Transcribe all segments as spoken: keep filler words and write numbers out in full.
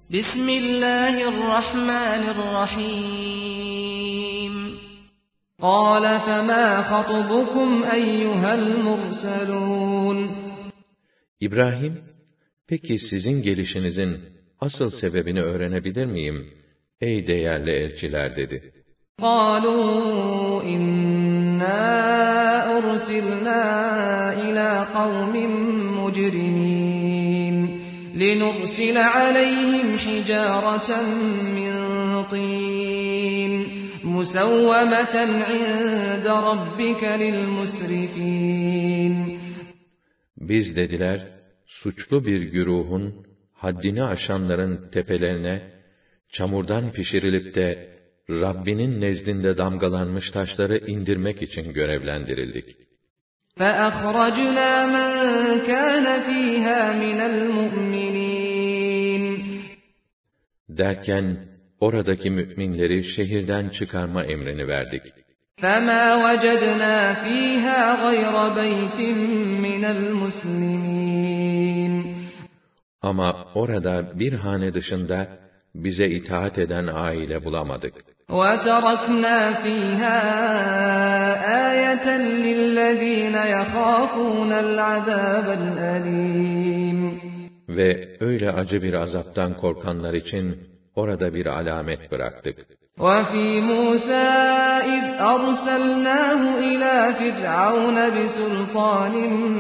Bismillahirrahmanirrahim. Kâle femâ hatubukum eyyuhel murselûn. İbrahim, peki sizin gelişinizin asıl sebebini öğrenebilir miyim, ey değerli elçiler dedi. قَالُوا إِنَّا أُرْسِلْنَا إِلَى قَوْمٍ مُجْرِمِينَ لِنُرْسِلَ عَلَيْهِمْ حِجَارَةً مِّن طِينٍ مُّسَوَّمَةً عِندَ رَبِّكَ لِلْمُسْرِفِينَ. Biz dediler, suçlu bir güruhun, haddini aşanların tepelerine, çamurdan pişirilip de, Rabbinin nezdinde damgalanmış taşları indirmek için görevlendirildik. فَأَخْرَجْنَا مَنْ كَانَ فِيهَا مِنَ الْمُؤْمِنِينَ. Derken, oradaki müminleri şehirden çıkarma emrini verdik. فَمَا وَجَدْنَا فِيهَا غَيْرَ بَيْتٍ مِّنَ الْمُسْلِمِينَ. Ama orada bir hane dışında bize itaat eden aile bulamadık. وَتَرَكْنَا فِيهَا آيَةً لِلَّذ۪ينَ يَخَافُونَ الْعَذَابَ الْأَلِيمِ. Ve öyle acı bir azaptan korkanlar için orada bir alamet bıraktık. وَفِي مُوسَى إِذْ أَرْسَلْنَاهُ إِلَى فِرْعَوْنَ بِسُلْطَانٍ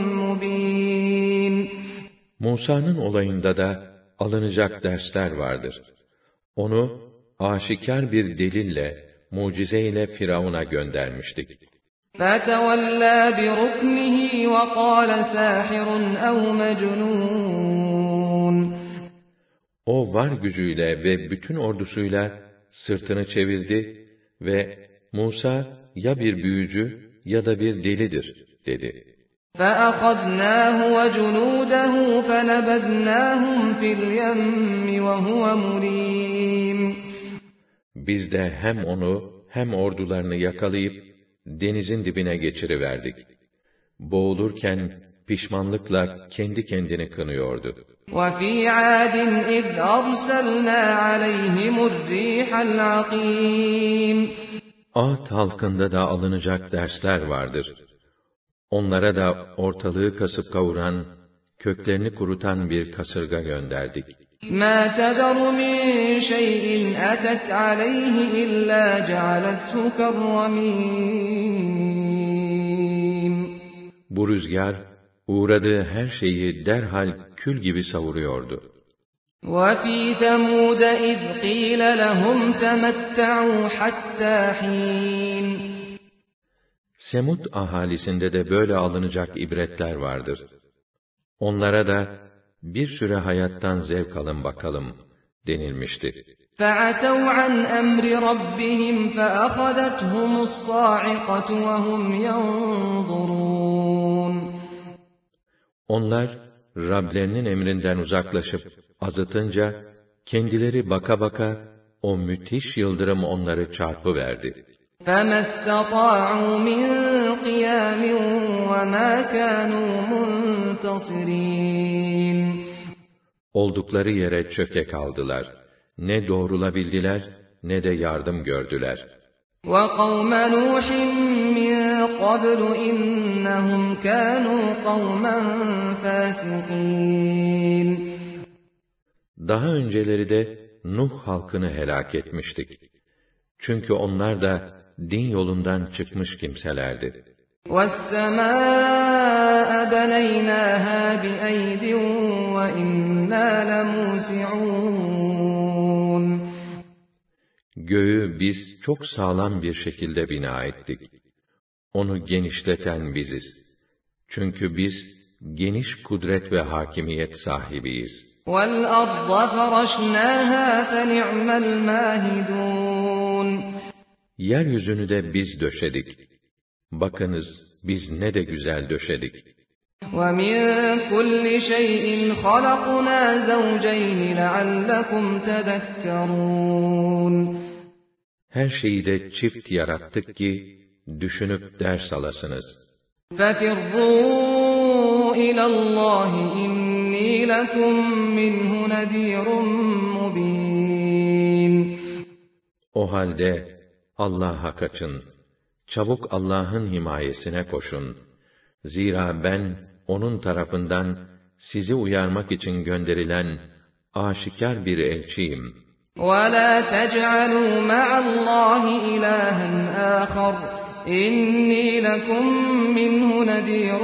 مُّب۪ينٍ. Musa'nın olayında da alınacak dersler vardır. Onu aşikar bir delille, mucizeyle Firavun'a göndermiştik. فَتَوَلَّى بِرُكْنِهِ وَقَالَ سَاحِرٌ اَوْ مَجْنُونَ. O var gücüyle ve bütün ordusuyla sırtını çevirdi ve Musa ya bir büyücü ya da bir delidir dedi. فَأَخَذْنَاهُ وَجُنُودَهُ فَنَبَذْنَاهُمْ فِي الْيَمِّ وَهُوَ مُلِيمٌ. Biz de hem onu hem ordularını yakalayıp denizin dibine geçiriverdik. Boğulurken pişmanlıkla kendi kendini kınıyordu. وَفِي عَادٍ إِذْ أَرْسَلْنَا عَلَيْهِمُ الرِّيحَ الْعَقِيمَ. Ad halkında da alınacak dersler vardır. Onlara da ortalığı kasıp kavuran, köklerini kurutan bir kasırga gönderdik. مَا تَذَرُ مِنْ شَيْءٍ أَتَتْ عَلَيْهِ إِلَّا جَعَلَتْهُ كَالرَّمِيمِ. Bu rüzgar, uğradığı her şeyi derhal kül gibi savuruyordu. وَفِي ثَمُودَ إِذْ قِيلَ لَهُمْ تَمَتَّعُوا حَتَّى حِينٍ. Semud ahalisinde de böyle alınacak ibretler vardır. Onlara da bir süre hayattan zevk alın bakalım denilmişti. فَعَتَوْا عَنْ أَمْرِ رَبِّهِمْ فَأَخَذَتْهُمُ الصَّاعِقَةُ وَهُمْ يَنْظُرُونَ. Onlar, Rablerinin emrinden uzaklaşıp azıtınca, kendileri baka baka, o müthiş yıldırım onları çarpıverdi. فَمَا اسْتَطَاعُوا مِنْ قِيَامٍ وَمَا كَانُوا مُنْتَصِرِينَ. Oldukları yere çöke kaldılar. Ne doğrulabildiler, ne de yardım gördüler. وَقَوْمَ نُوحٍ مِّن قَبْلُ إِنَّهُمْ كَانُوا قَوْمًا فَاسِقِينَ. Daha önceleri de Nuh halkını helak etmiştik. Çünkü onlar da din yolundan çıkmış kimselerdi. وَالسَّمَاءَ بَنَيْنَاهَا بِأَيْدٍ وَإِنَّا لَمُوسِعُونَ. Göğü biz çok sağlam bir şekilde bina ettik. Onu genişleten biziz. Çünkü biz geniş kudret ve hakimiyet sahibiyiz. وَالْأَرْضَ فَرَشْنَاهَا فَنِعْمَ الْمَاهِدُونَ. Yeryüzünü de biz döşedik. Bakınız biz ne de güzel döşedik. وَمِنْ كُلِّ شَيْءٍ خَلَقْنَا زَوْجَيْنِ لَعَلَّكُمْ تَذَكَّرُونَ. Her şeyi de çift yarattık ki düşünüp ders alasınız. فَفِرُّوا إِلَى اللّٰهِ إِنِّي لَكُمْ مِنْهُ نَذِيرٌ مُّبِينٌ. O halde Allah'a kaçın. Çabuk Allah'ın himayesine koşun. Zira ben onun tarafından sizi uyarmak için gönderilen aşikar bir elçiyim. وَلَا تَجْعَلُوا مَعَ اللّٰهِ إِلَٰهًا آخَرَ إِنِّي لَكُمْ مِنْهُ نَذِيرٌ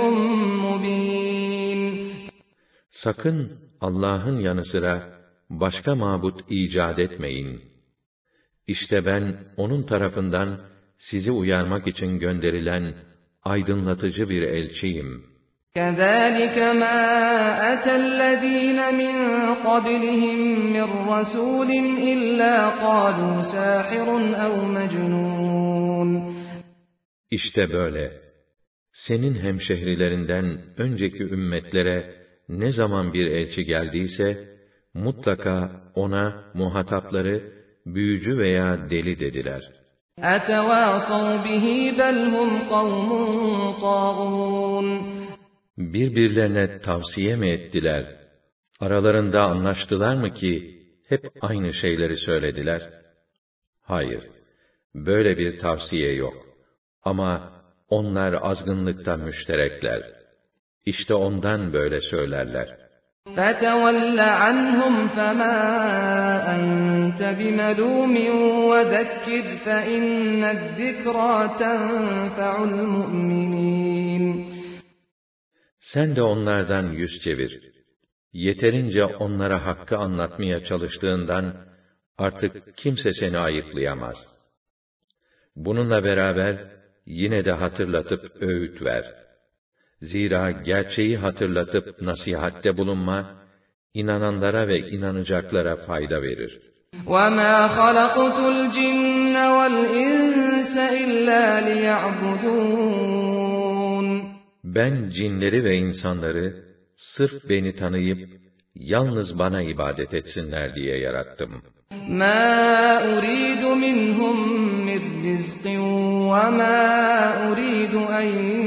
مُّبِينٌ. Sakın Allah'ın yanı sıra başka mabut icat etmeyin. İşte ben onun tarafından sizi uyarmak için gönderilen aydınlatıcı bir elçiyim. كَذَٰلِكَ مَا أَتَى الَّذ۪ينَ مِنْ قَبْلِهِمْ مِنْ رَسُولٍ إِلَّا قَالُوا سَاحِرٌ اَوْ مَجْنُونٌ. İşte böyle. Senin hemşehrilerinden önceki ümmetlere ne zaman bir elçi geldiyse, mutlaka ona muhatapları büyücü veya deli dediler. اَتَوَاصَوْا بِهِ بَلْ هُمْ قَوْمٌ طَاغُونَ. Birbirlerine tavsiye mi ettiler? Aralarında anlaştılar mı ki hep aynı şeyleri söylediler? Hayır, böyle bir tavsiye yok. Ama onlar azgınlıkta müşterekler. İşte ondan böyle söylerler. فَتَوَلَّ عَنْهُمْ فَمَا أَنْتَ بِمَلُومٍ وَذَكِّرْ فَإِنَّ الذِّكْرَى تَنْفَعُ الْمُؤْمِنِينَ. Sen de onlardan yüz çevir. Yeterince onlara hakkı anlatmaya çalıştığından artık kimse seni ayıplayamaz. Bununla beraber yine de hatırlatıp öğüt ver. Zira gerçeği hatırlatıp nasihatte bulunma, inananlara ve inanacaklara fayda verir. وَمَا خَلَقْتُ الْجِنَّ وَالْإِنسَ إِلَّا لِيَعْبُدُونَ. Ben cinleri ve insanları sırf beni tanıyıp yalnız bana ibadet etsinler diye yarattım. مَا أُرِيدُ مِنْهُمْ مِنْ رِزْقٍ وَمَا أُرِيدُ أَنْ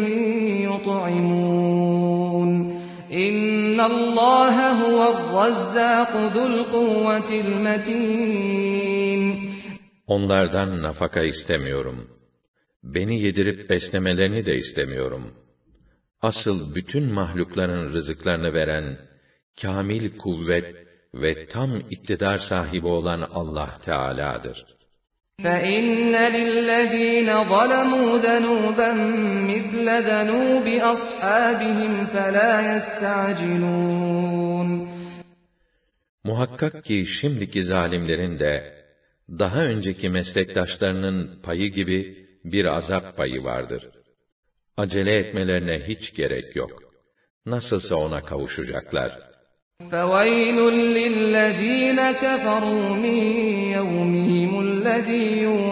يُطْعِمُونَ إِنَّ اللّٰهَ هُوَ الرَّزَّاقُ ذُو الْقُوَّةِ الْمَتِينَ. Onlardan nafaka istemiyorum. Beni yedirip beslemelerini de istemiyorum. Asıl bütün mahlukların rızıklarını veren, kâmil kuvvet ve tam iktidar sahibi olan Allah Teâlâ'dır. فَإِنَّ لِلَّذ۪ينَ ظَلَمُوا ذَنُوبًا مِثْلَ ذَنُوبِ أَصْحَابِهِمْ فَلَا يَسْتَعْجِلُونَ. Muhakkak ki şimdiki zalimlerin de, daha önceki meslektaşlarının payı gibi bir azap payı vardır. Acele etmelerine hiç gerek yok. Nasılsa ona kavuşacaklar. فَوَيْلٌ لِلَّذ۪ينَ كَفَرُوا مِنْ يَوْمِهِمُ الَّذ۪ي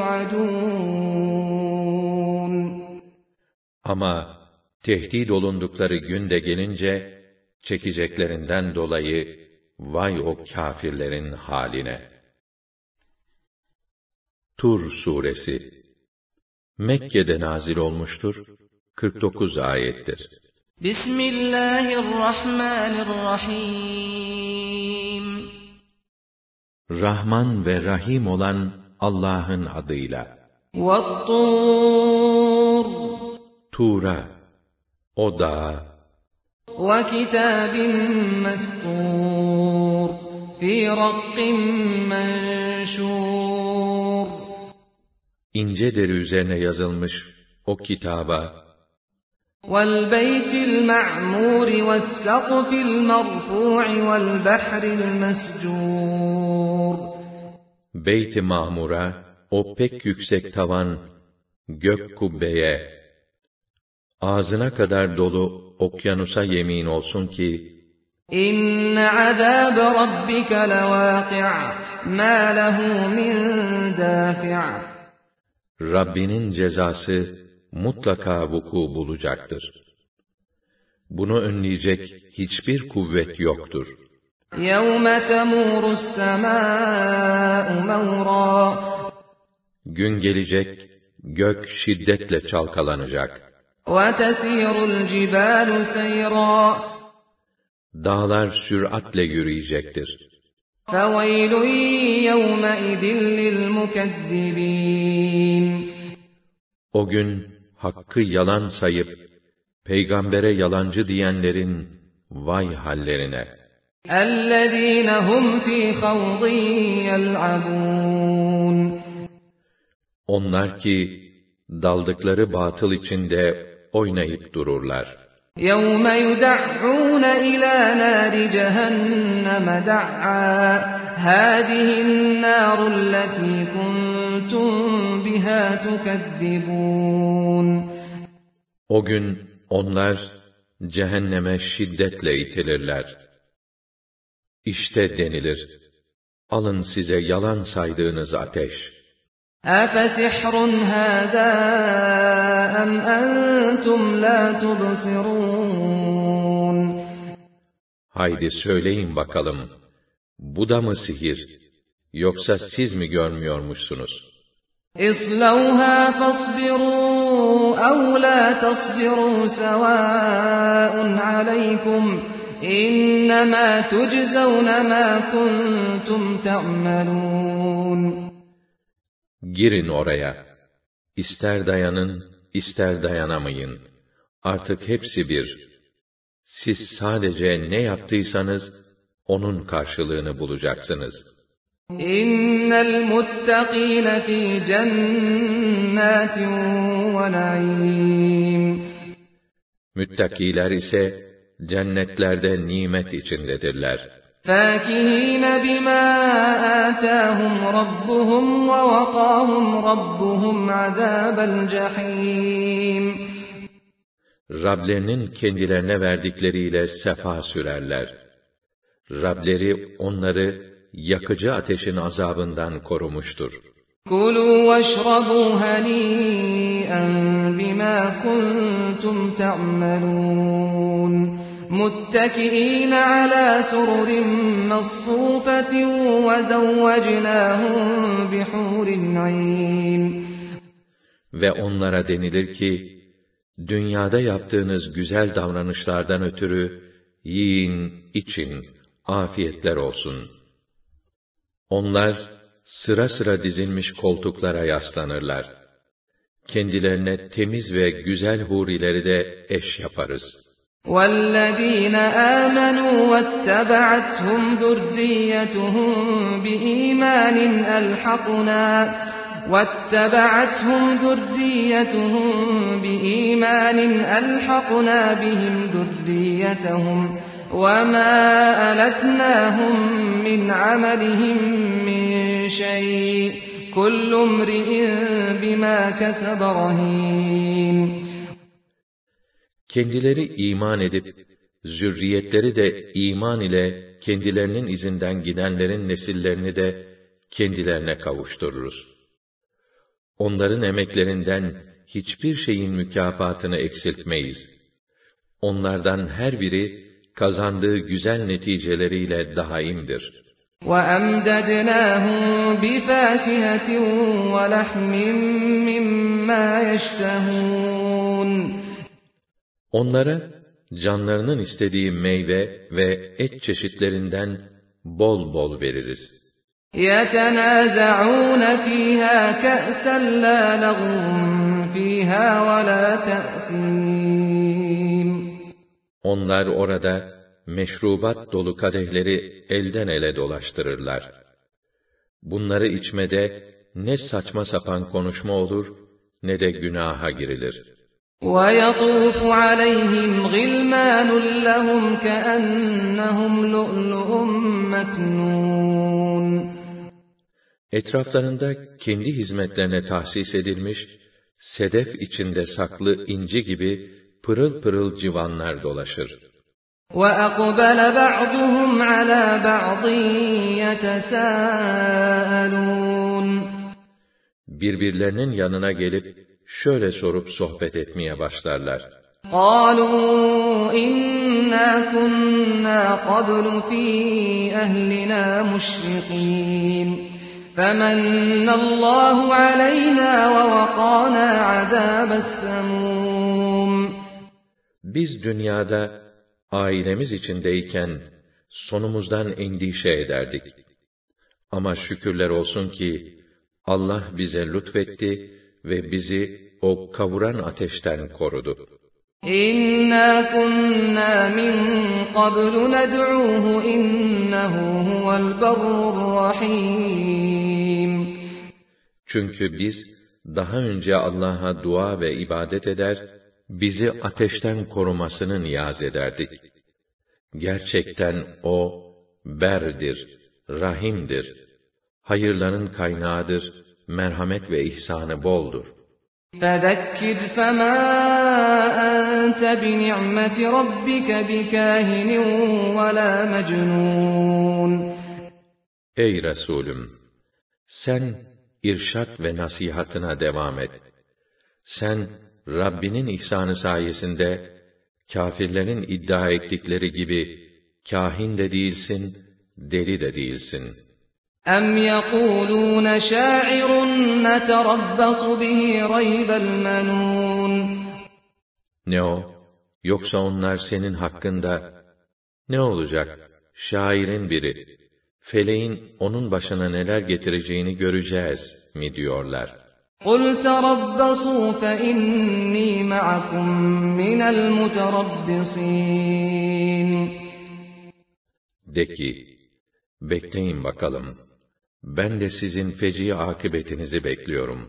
يُوعَدُونَ. Ama tehdit olundukları günde gelince, çekeceklerinden dolayı vay o kâfirlerin haline. Tur Suresi Mekke'de nazil olmuştur, kırk dokuz ayettir. Bismillahirrahmanirrahim. Rahman ve Rahim olan Allah'ın adıyla. وَالطُّورِ. Tur'a, o dağa. وَكِتَابٍ مَسْطُورٍ. فِي رَقٍّ مَنْشُورٍ. İnce deri üzerine yazılmış o kitaba. وَالْبَيْتِ الْمَعْمُورِ وَالسَّقْفِ الْمَرْفُوعِ وَالْبَحْرِ الْمَسْجُورِ. Beyt-i Mamur'a, o pek yüksek tavan, gök kubbeye, ağzına kadar dolu okyanusa yemin olsun ki, İnne azâbe rabbike levâki' mâ lehu min dâfi'. Rabbinin cezası mutlaka vuku bulacaktır. Bunu önleyecek hiçbir kuvvet yoktur. يَوْمَ تَمُورُ السَّمَاءُ مَوْرًا. Gün gelecek, gök şiddetle çalkalanacak. وَتَسِيرُ الْجِبَالُ سَيْرًا. Dağlar süratle yürüyecektir. فَوَيْلٌ يَوْمَئِذٍ لِلْمُكَذِّبِينَ O gün hakkı yalan sayıp peygambere yalancı diyenlerin vay hallerine. اَلَّذ۪ينَ هُمْ ف۪ي خَوْضٍ يَلْعَبُونَ Onlar ki daldıkları batıl içinde oynayıp dururlar. يَوْمَ يُدَعُّونَ إِلَى نَارِ جَهَنَّمَ دَعًّا هَذِهِ النَّارُ الَّتِي كُنْتُمْ بِهَا تُكَذِّبُونَ O gün onlar cehenneme şiddetle itilirler. İşte denilir, alın size yalan saydığınız ateş. أَفَسِحْرٌ هَذَا أَمْ أَنْتُمْ لَا تُبْصِرُونَ Haydi söyleyin bakalım, bu da mı sihir, yoksa siz mi görmüyormuşsunuz? اصْلَوْهَا فَاصْبِرُوا أَوْ لَا تَصْبِرُوا سَوَاءٌ عَلَيْكُمْ إِنَّمَا تُجْزَوْنَ مَا كُنْتُمْ تَعْمَلُونَ Girin oraya. İster dayanın, ister dayanamayın. Artık hepsi bir. Siz sadece ne yaptıysanız, onun karşılığını bulacaksınız. İnnel muttakîne fî cennâtin ve naîm. Müttakiler ise cennetlerde nimet içindedirler. فَاكِهِينَ بِمَا آتَاهُمْ رَبُّهُمْ وَوَقَاهُمْ رَبُّهُمْ عَذَابَ الْجَحِيمِ Rablerinin kendilerine verdikleriyle sefa sürerler. Rableri onları yakıcı ateşin azabından korumuştur. كُلُوا وَاشْرَبُوا هَنِيئًا بِمَا كُنْتُمْ تَعْمَلُونَ مُتَّكِئِينَ عَلَى سُرُرٍ مَّصْفُوفَةٍ وَزَوَّجْنَاهُم بِحُورٍ عِينٍ Ve onlara denilir ki, dünyada yaptığınız güzel davranışlardan ötürü yiyin, için, afiyetler olsun. Onlar sıra sıra dizilmiş koltuklara yaslanırlar. Kendilerine temiz ve güzel hurileri de eş yaparız. وَالَّذ۪ينَ آمَنُوا وَاتَّبَعَتْهُمْ ذُرِّيَّتُهُمْ بِإِيمَانٍ أَلْحَقْنَا وَاتَّبَعَتْهُمْ ذُرِّيَّتُهُمْ بِإِيمَانٍ أَلْحَقْنَا بِهِمْ ذُرِّيَّتَهُمْ وَمَا أَلَتْنَاهُمْ مِنْ عَمَلِهِمْ مِنْ شَيْءٍ كُلُّ امْرِئٍ بِمَا كَسَبَ رَهِينٌ Kendileri iman edip, zürriyetleri de iman ile kendilerinin izinden gidenlerin nesillerini de kendilerine kavuştururuz. Onların emeklerinden hiçbir şeyin mükafatını eksiltmeyiz. Onlardan her biri kazandığı güzel neticeleriyle daimdir. وَأَمْدَدْنَاهُمْ بِفَاكِهَةٍ وَلَحْمٍ مِّمَّا يَشْتَهُونَ Onlara canlarının istediği meyve ve et çeşitlerinden bol bol veririz. يَتَنَازَعُونَ فِيهَا كَأْسًا لَا لَغْوٌ فِيهَا وَلَا تَأْثِيمٌ Onlar orada meşrubat dolu kadehleri elden ele dolaştırırlar. Bunları içmede ne saçma sapan konuşma olur, ne de günaha girilir. وَيَطُوفُ عَلَيْهِمْ غِلْمَانٌ لَّهُمْ كَأَنَّهُمْ لُؤْلُؤٌ مَّكْنُونٌ Etraflarında kendi hizmetlerine tahsis edilmiş, sedef içinde saklı inci gibi pırıl pırıl civanlar dolaşır. وَأَقْبَلَ بَعْضُهُمْ عَلَى بَعْضٍ يَتَسَاءَلُونَ Birbirlerinin yanına gelip şöyle sorup sohbet etmeye başlarlar. قَالُوا إِنَّا كُنَّا قَبْلُ فِي أَهْلِنَا مُشْفِقِينَ فَمَنَّ اللّٰهُ عَلَيْنَا وَوَقَانَا عَذَابَ السَّمُومِ Biz dünyada ailemiz içindeyken sonumuzdan endişe ederdik. Ama şükürler olsun ki Allah bize lütfetti ve bizi o kavuran ateşten korudu. İnna kunna min qablu ned'uhu innehu huvel berrur rahim. Çünkü biz daha önce Allah'a dua ve ibadet eder, bizi ateşten korumasını niyaz ederdik. Gerçekten o berdir, rahimdir. Hayırların kaynağıdır, merhamet ve ihsanı boldur. فَذَكِّرْ فَمَا أَنْتَ بِنِعْمَةِ رَبِّكَ بِكَاهِنٍ وَلَا مَجْنُونٍ. Ey Resulüm! Sen irşat ve nasihatına devam et. Sen, Rabbinin ihsanı sayesinde, kâfirlerin iddia ettikleri gibi, kâhin de değilsin, deli de değilsin. اَمْ يَقُولُونَ شَاعِرٌ نَتَرَبَّصُ بِهِ رَيْبَ الْمَنُونَ. Ne o? Yoksa onlar senin hakkında, ne olacak, şairin biri, feleğin onun başına neler getireceğini göreceğiz mi diyorlar. قُلْ تَرَبَّصُوا فَإِنِّي مَعَكُمْ مِنَ الْمُتَرَبِّصِينَ. De ki, bekleyin bakalım, ben de sizin feci akıbetinizi bekliyorum.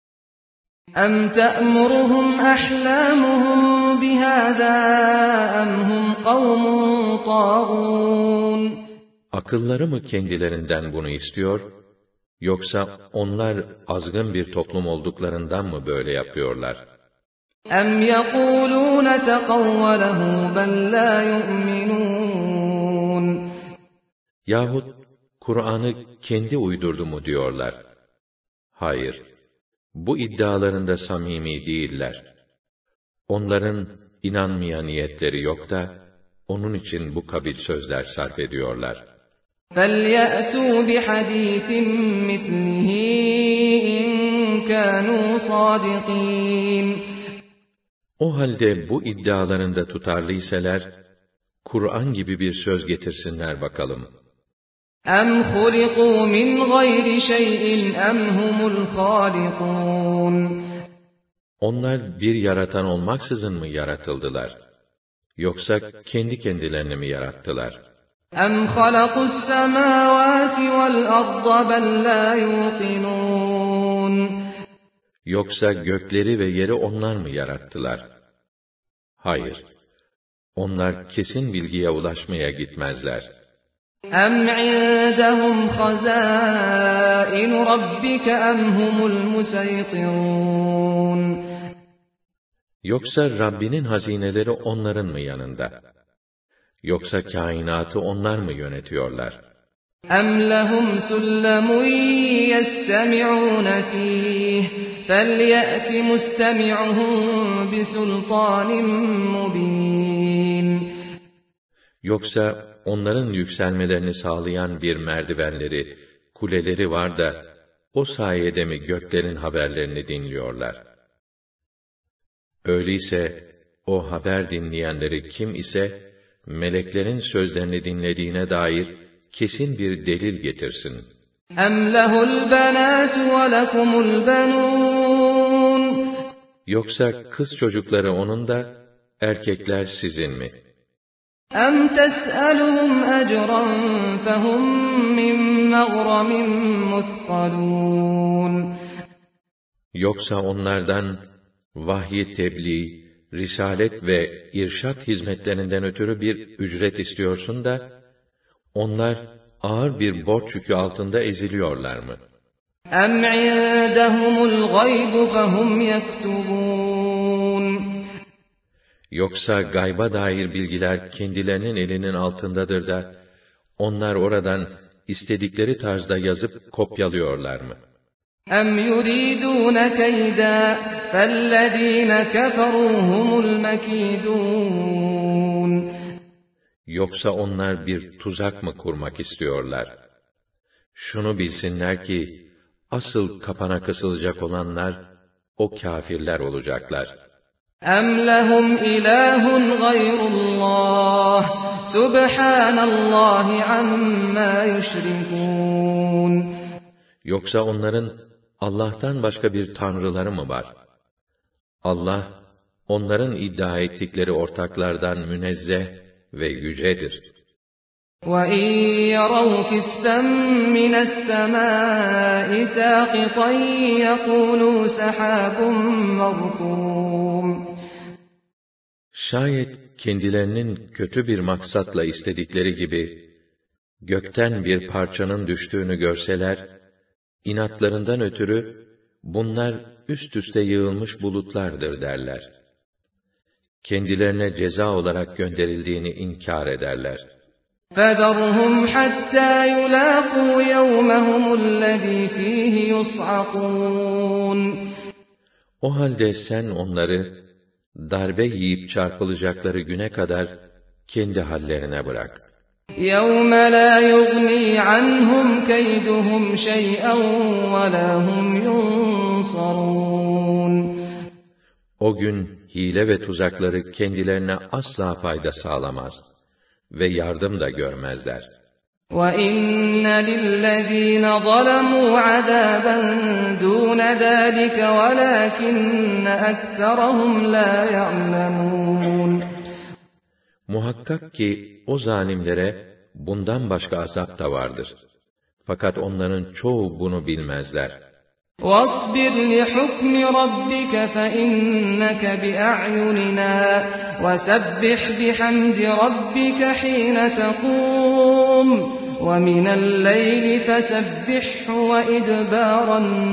اَمْ تَأْمُرُهُمْ أَحْلَامُهُمْ بِهَذَا اَمْ هُمْ قَوْمٌ طَاغُونَ. Akılları mı kendilerinden bunu istiyor, yoksa onlar azgın bir toplum olduklarından mı böyle yapıyorlar? اَمْ يَقُولُونَ تَقَوَّلَهُ بَلْ لَا يُؤْمِنُونَ. Yahut Kur'an'ı kendi uydurdu mu diyorlar? Hayır, bu iddialarında samimi değiller. Onların inanmaya niyetleri yok da, onun için bu kabil sözler sarf ediyorlar. فَلْيَأْتُوا بِحَدِيثٍ مِثْلِهِ إِنْ كَانُوا صَادِقِينَ. O halde bu iddialarında tutarlıyseler, Kur'an gibi bir söz getirsinler bakalım. اَمْ خُلِقُوا مِنْ غَيْرِ شَيْءٍ اَمْ هُمُ الْخَالِقُونَ. Onlar bir yaratan olmaksızın mı yaratıldılar? Yoksa kendi kendilerini mi yarattılar? اَمْ خَلَقُوا السَّمَاوَاتِ وَالْأَرْضَ بَلْ لَا يُوقِنُونَ. Yoksa gökleri ve yeri onlar mı yarattılar? Hayır, onlar kesin bilgiye ulaşmaya gitmezler. اَمْ عِندَهُمْ خَزَائِنُ رَبِّكَ اَمْ هُمُ الْمُسَيْطِرُونَ. Yoksa Rabbinin hazineleri onların mı yanında? Yoksa kainatı onlar mı yönetiyorlar? اَمْ لَهُمْ سُلَّمٌ يَسْتَمِعُونَ فِيهِ فَلْيَأْتِ مُسْتَمِعُهُمْ بِسُلْطَانٍ مُبِينٍ. Yoksa onların yükselmelerini sağlayan bir merdivenleri, kuleleri var da, o sayede mi göklerin haberlerini dinliyorlar? Öyleyse, o haber dinleyenleri kim ise, meleklerin sözlerini dinlediğine dair kesin bir delil getirsin. اَمْ لَهُ الْبَنَاتُ وَلَكُمُ الْبَنُونَ. Yoksa kız çocukları onun da, erkekler sizin mi? اَمْ تَسْأَلُهُمْ أَجْرًا فَهُمْ مِنْ مَغْرَمٍ مُثْقَلُونَ. Yoksa onlardan, vahyi tebliğ, risalet ve irşat hizmetlerinden ötürü bir ücret istiyorsun da, onlar ağır bir borç yükü altında eziliyorlar mı? اَمْ عِندَهُمُ الْغَيْبُ فَهُمْ يَكْتُبُونَ. Yoksa gayba dair bilgiler kendilerinin elinin altındadır da, onlar oradan istedikleri tarzda yazıp kopyalıyorlar mı? اَمْ يُرِيدُونَ كَيْدًا فَالَّذ۪ينَ كَفَرُوا هُمُ الْمَك۪يدُونَ. Yoksa onlar bir tuzak mı kurmak istiyorlar? Şunu bilsinler ki, asıl kapana kısılacak olanlar, o kâfirler olacaklar. اَمْ لَهُمْ اِلَٰهٌ غَيْرُ اللّٰهِ سُبْحَانَ اللّٰهِ عَمَّا يُشْرِكُونَ. Yoksa onların Allah'tan başka bir tanrıları mı var? Allah, onların iddia ettikleri ortaklardan münezzeh ve yücedir. وَإِنْ يَرَوْا كِسْفًا مِنَ السَّمَاءِ سَاقِطًا يَقُولُوا سَحَابٌ مَرْكُومٌ. Şayet kendilerinin kötü bir maksatla istedikleri gibi gökten bir parçanın düştüğünü görseler, inatlarından ötürü bunlar üst üste yığılmış bulutlardır derler. Kendilerine ceza olarak gönderildiğini inkar ederler. فَذَرْهُمْ حَتَّى يُلَاقُوا يَوْمَهُمُ الَّذ۪ي ف۪يهِ يُصْعَقُونَ. O halde sen onları darbe yiyip çarpılacakları güne kadar kendi hallerine bırak. يَوْمَ لَا يُغْنِي عَنْهُمْ كَيْدُهُمْ شَيْئًا وَلَا هُمْ يُنصَرُونَ. O gün hile ve tuzakları kendilerine asla fayda sağlamaz ve yardım da görmezler. وَإِنَّ لِلَّذ۪ينَ ظَلَمُوا عَذَابًا دُونَ ذَٰلِكَ وَلَٰكِنَّ أَكْثَرَهُمْ لَا يَعْلَمُونَ. Muhakkak ki o zalimlere bundan başka azap da vardır. Fakat onların çoğu bunu bilmezler. وَاصْبِرْ لِحُكْمِ رَبِّكَ فَإِنَّكَ بِأَعْيُنِنَا وَسَبِّحْ بِحَمْدِ رَبِّكَ حِينَ تَقُومُ وَمِنَ اللَّيْلِ فَسَبِّحْهُ وَإِدْبَارَ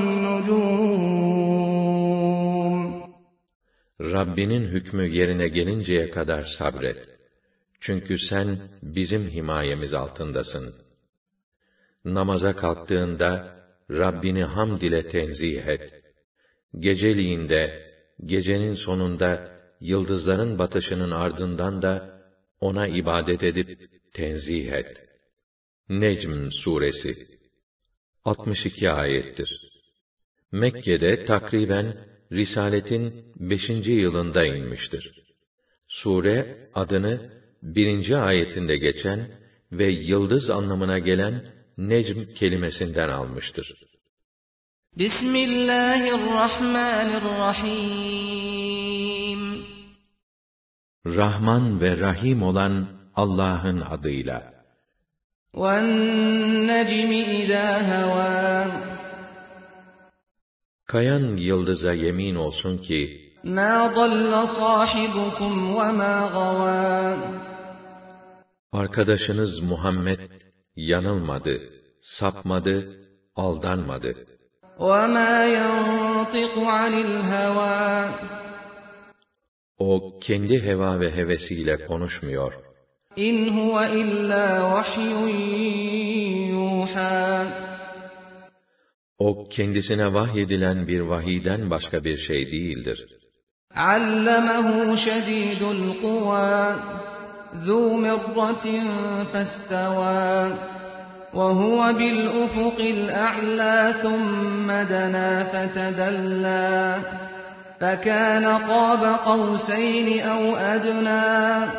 النُّجُومِ. Rabbinin hükmü yerine gelinceye kadar sabret. Çünkü sen bizim himayemiz altındasın. Namaza kalktığında Rabbini hamd ile tenzih et. Geceliğinde, gecenin sonunda, yıldızların batışının ardından da ona ibadet edip tenzih et. Necm suresi altmış iki ayettir. Mekke'de takriben Risaletin beşinci yılında inmiştir. Sure adını birinci ayetinde geçen ve yıldız anlamına gelen Necm kelimesinden almıştır. Bismillahirrahmanirrahim. Rahman ve Rahim olan Allah'ın adıyla. وَالنَّجْمِ إِذَا هَوَى. Kayan yıldıza yemin olsun ki, مَا ضَلَّ صَاحِبُكُمْ وَمَا غَوَى. Arkadaşınız Muhammed yanılmadı, sapmadı, aldanmadı. وَمَا يَنطِقُ عَنِ الْهَوَى. O kendi heva ve hevesiyle konuşmuyor. İn huve illa vahyun yuha. O kendisine vahyedilen bir vahiyden başka bir şey değildir. Allemehu şedîdul kuvâ. ذُو مِرَّةٍ فَاسْتَوَى وَهُوَ بِالْأُفُقِ الْأَعْلَى ثُمَّ دَنَا فَتَدَلَّى فَكَانَ قَابَ قَوْسَيْنِ أَوْ أَدْنَى.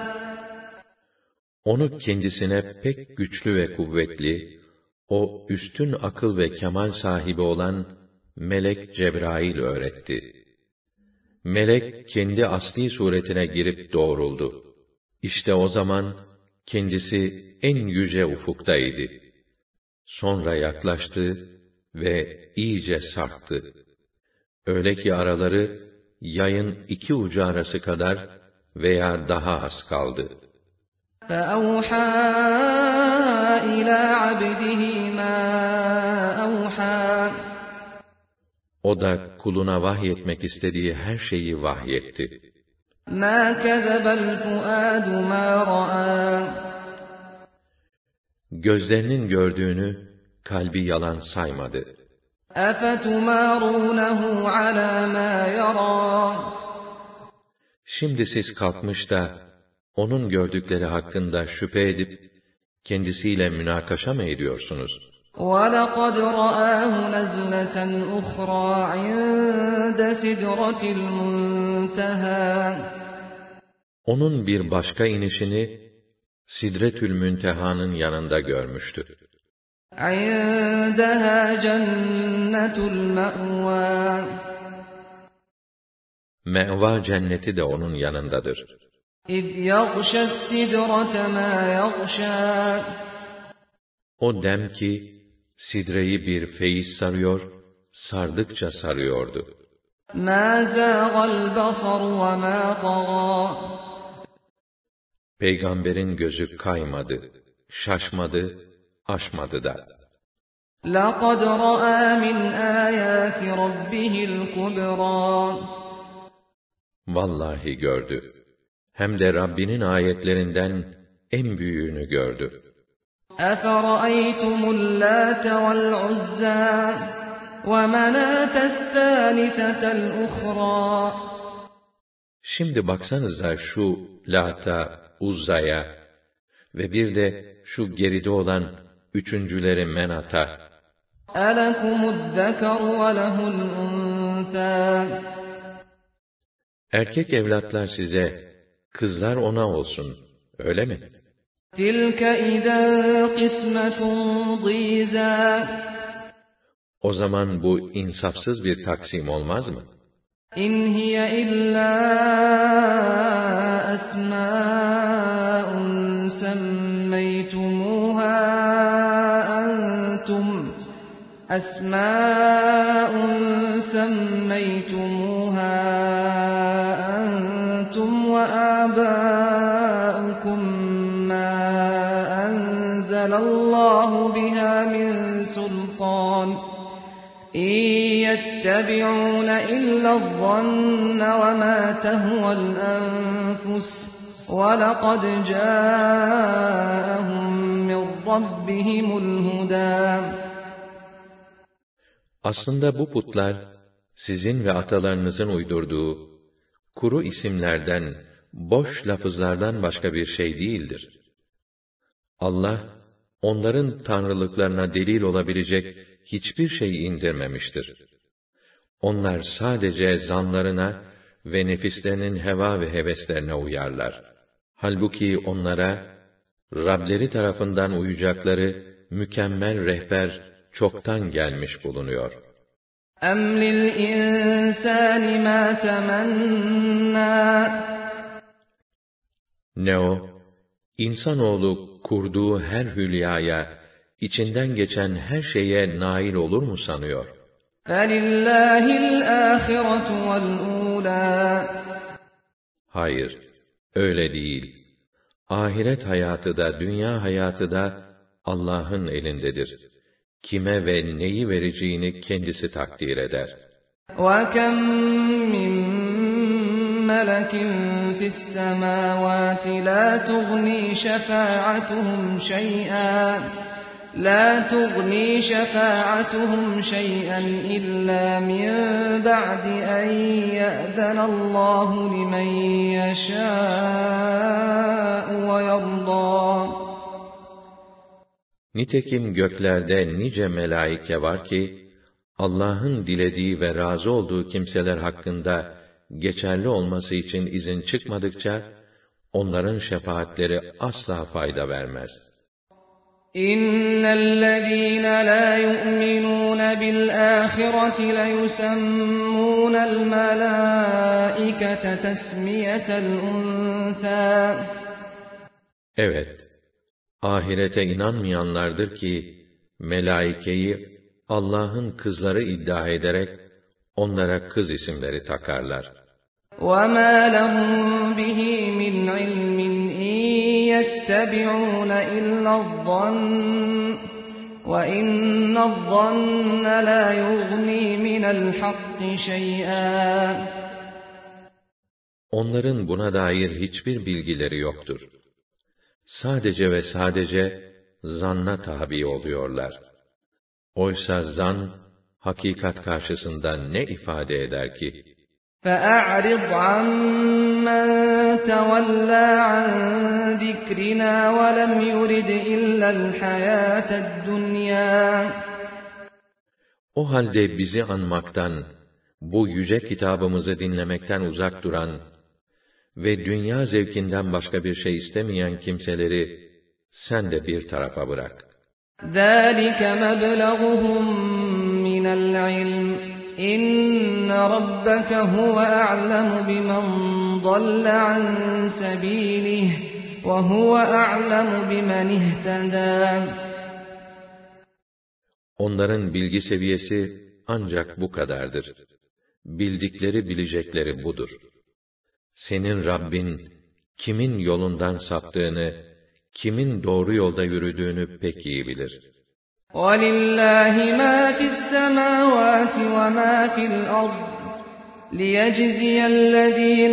Onu kendisine pek güçlü ve kuvvetli, o üstün akıl ve kemal sahibi olan Melek Cebrail öğretti. Melek kendi asli suretine girip doğruldu. İşte o zaman kendisi en yüce ufuktaydı. Sonra yaklaştı ve iyice sarktı. Öyle ki araları yayın iki ucu arası kadar veya daha az kaldı. فَأَوْحَى إِلَى عَبْدِهِ مَا أَوْحَى. O da kuluna vahyetmek istediği her şeyi vahyetti. مَا كَذَبَ الْفُؤَادُ مَا رَأَى. Gözlerinin gördüğünü kalbi yalan saymadı. أَفَتُمَارُونَهُ عَلَى مَا يَرَى. Şimdi siz kalkmış da onun gördükleri hakkında şüphe edip kendisiyle münakaşa mı ediyorsunuz? وَلَقَدْ رَآهُ نَزْلَةً أُخْرَى عِندَ سِدْرَةِ الْمُنْتَهَى. Onun bir başka inişini Sidretül Münteha'nın yanında görmüştü. عِندَهَا جَنَّةُ الْمَأْوَى Me'va cenneti de onun yanındadır. اِذْ يَغْشَ السِّدْرَةَ مَا يَغْشَى O dem ki, sidreyi bir feyiz sarıyor, sardıkça sarıyordu. مَا زَاغَ الْبَصَرُ وَمَا طَغَى Peygamberin gözü kaymadı, şaşmadı, aşmadı da. لَقَدْ رَأَى مِنْ آيَاتِ رَبِّهِ الْكُبْرَى Vallahi gördü. Hem de Rabbinin ayetlerinden en büyüğünü gördü. أَفَرَأَيْتُمُ اللَّاتَ وَالْعُزَّى وَمَنَاةَ الثَّالِثَةَ الْأُخْرَى Şimdi baksanıza şu Lat'a, Uzza'ya ve bir de şu geride olan üçüncüleri Menat'a. أَلَكُمُ الذَّكَرُ وَلَهُ الْأُنْثَى Erkek evlatlar size, kızlar ona olsun, öyle mi? تِلْكَ إِذًا قِسْمَةٌ ضِيزَى O zaman bu insafsız bir taksim olmaz mı? إِنْ هِيَ إِلَّا أَسْمَاءٌ سَمَّيْتُمُوهَا أَنْتُمْ أَسْمَاءٌ سَمَّيْتُمُوهَا أَنْتُمْ وَآبَاؤُكُمْ مَا أَنْزَلَ اللَّهُ بِهَا مِنْ سُلْطَانٍ إِنْ يَتَّبِعُونَ إِلَّا الظَّنَّ وَمَا تَهْوَى الْأَنْفُسُ وَلَقَدْ جَاءَهُمْ مِنْ رَبِّهِمُ الْهُدَى Aslında bu putlar, sizin ve atalarınızın uydurduğu, kuru isimlerden, boş lafızlardan başka bir şey değildir. Allah, onların tanrılıklarına delil olabilecek hiçbir şey indirmemiştir. Onlar sadece zanlarına ve nefislerinin heva ve heveslerine uyarlar. Halbuki onlara, Rableri tarafından uyacakları mükemmel rehber çoktan gelmiş bulunuyor. اَمْ لِلْاِنْسَانِ مَا تَمَنَّى Ne o? İnsanoğlu kurduğu her hülyaya, içinden geçen her şeye nail olur mu sanıyor? فَلِلَّهِ الْآخِرَةُ وَالْأُولَى Hayır, öyle değil. Ahiret hayatı da, dünya hayatı da Allah'ın elindedir. Kime ve neyi vereceğini kendisi takdir eder. وَكَمْ مِنْ مَلَكٍ فِي السَّمَاوَاتِ لَا تُغْنِي شَفَاعَتُهُمْ شَيْئًا لَا تُغْنِي شَفَاعَتُهُمْ شَيْئًا إِلَّا مِنْ بَعْدِ أَنْ يَأْذَنَ اللَّهُ لِمَنْ يَشَاءُ وَيَرْضَى Nitekim göklerde nice melaike var ki, Allah'ın dilediği ve razı olduğu kimseler hakkında geçerli olması için izin çıkmadıkça, onların şefaatleri asla fayda vermez. İnnellezîne lâ yu'minûne bil-âhireti leyusemmûnel melâikete tesmiyetel unsâ. Evet, ahirete inanmayanlardır ki, melaikeyi Allah'ın kızları iddia ederek, onlara kız isimleri takarlar. وَمَا لَهُمْ بِهِ مِنْ عِلْمٍ إِنْ يَتَّبِعُونَ إِلَّا الظَّنَّ وَإِنَّ الظَّنَّ لَا يُغْنِي مِنَ الْحَقِّ شَيْئًا. Onların buna dair hiçbir bilgileri yoktur. Sadece ve sadece zanna tabi oluyorlar. Oysa zan, hakikat karşısında ne ifade eder ki? فَأَعْرِضْ عَمَّنْ تَوَلَّى عَنْ ذِكْرِنَا وَلَمْ يُرِدْ إِلَّا الْحَيَاةَ الدُّنْيَا. O halde bizi anmaktan, bu yüce kitabımızı dinlemekten uzak duran ve dünya zevkinden başka bir şey istemeyen kimseleri sen de bir tarafa bırak. ذَٰلِكَ مَبْلَغُهُم مِّنَ الْعِلْمِ إِنَّ رَبَّكَ هُوَ أَعْلَمُ بِمَن ضَلَّ عَن سَبِيلِهِ وَهُوَ أَعْلَمُ بِمَنِ اهْتَدَىٰ. Onların bilgi seviyesi ancak bu kadardır. Bildikleri bilecekleri budur. Senin Rabbin, kimin yolundan saptığını, kimin doğru yolda yürüdüğünü pek iyi bilir. وَلِلَّهِ مَا فِي السَّمَاوَاتِ وَمَا فِي الْأَرْضِ لِيَجْزِيَ الَّذ۪ينَ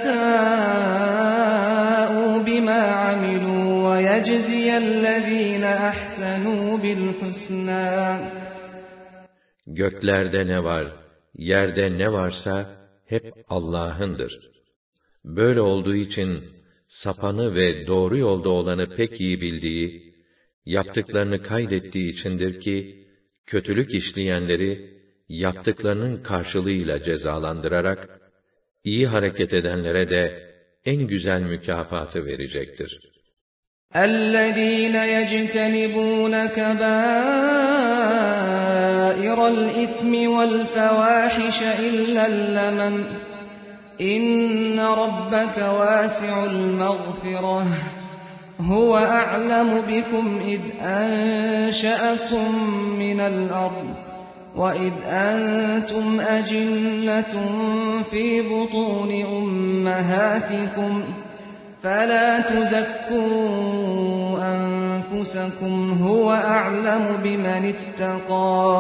أَسَاءُوا بِمَا عَمِلُوا وَيَجْزِيَ الَّذ۪ينَ أَحْسَنُوا بِالْحُسْنَى. Göklerde ne var, yerde ne varsa hep Allah'ındır. Böyle olduğu için sapanı ve doğru yolda olanı pek iyi bildiği, yaptıklarını kaydettiği içindir ki, kötülük işleyenleri yaptıklarının karşılığıyla cezalandırarak, iyi hareket edenlere de en güzel mükafatı verecektir. اَلَّذ۪ينَ يَجْتَنِبُونَ كَبَائِرَ الْإِثْمِ وَالْفَوَاحِشَ إِلَّا اللَّمَمَ إِنَّ رَبَّكَ وَاسِعُ الْمَغْفِرَةِ هُوَ أَعْلَمُ بِكُمْ إِذْ أَنشَأَكُم مِّنَ الْأَرْضِ وَإِذْ أَنتُمْ أَجِنَّةٌ فِي بُطُونِ أُمَّهَاتِكُمْ فَلَا تُزَكُّوا أَنفُسَكُمْ هُوَ أَعْلَمُ بِمَنِ اتَّقَىٰ.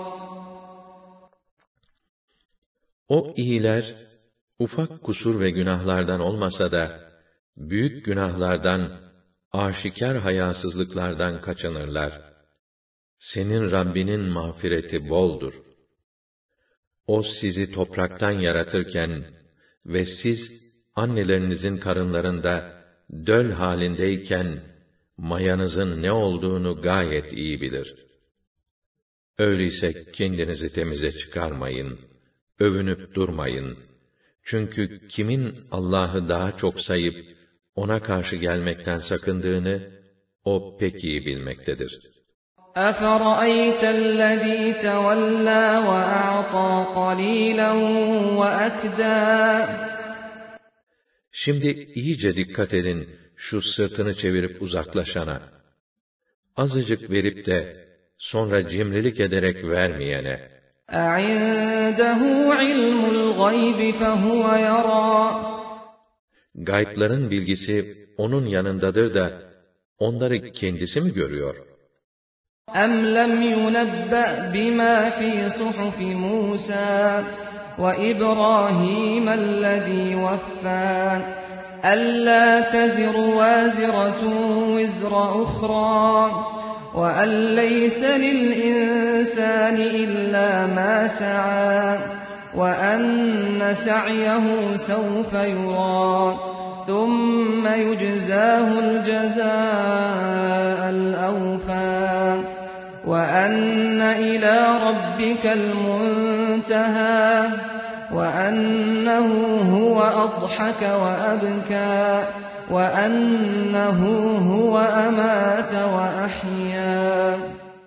O iyiler, ufak kusur ve günahlardan olmasa da, büyük günahlardan, aşikar hayasızlıklardan kaçınırlar. Senin Rabbinin mağfireti boldur. O sizi topraktan yaratırken ve siz annelerinizin karınlarında döl halindeyken mayanızın ne olduğunu gayet iyi bilir. Öyleyse kendinizi temize çıkarmayın, övünüp durmayın. Çünkü kimin Allah'ı daha çok sayıp ona karşı gelmekten sakındığını o pek iyi bilmektedir. أَفَرَأَيْتَ الَّذ۪ي تَوَلَّى وَأَعْطَى قَلِيلًا وَأَكْدَىٰ. Şimdi iyice dikkat edin şu sırtını çevirip uzaklaşana. Azıcık verip de sonra cimrilik ederek vermeyene. أَعِندَهُ عِلْمُ الْغَيْبِ فَهُوَ يَرَىٰ. Gaybların bilgisi onun yanındadır da onları kendisi mi görüyor? أَمْ لَمْ يُنَبَّأْ بِمَا فِي صُحُفِ مُوسَى وَإِبْرَاهِيمَ الَّذ۪ي وَفَّىٰ أَلَّا تَزِرُ وَازِرَةٌ وِزْرَ أُخْرَىٰ وَأَن لَّيْسَ لِلْإِنسَانِ إِلَّا مَا سَعَىٰ وَأَنَّ سَعْيَهُ سَوْفَ يُرَىٰ ثُمَّ يُجْزَاهُ الْجَزَاءَ الْأَوْفَىٰ وَأَنَّ إِلَىٰ رَبِّكَ الْمُنتَهَىٰ وَأَنَّهُ هُوَ أَضْحَكَ وَأَبْكَىٰ وَأَنَّهُ هُوَ أَمَاتَ وَأَحْيَا.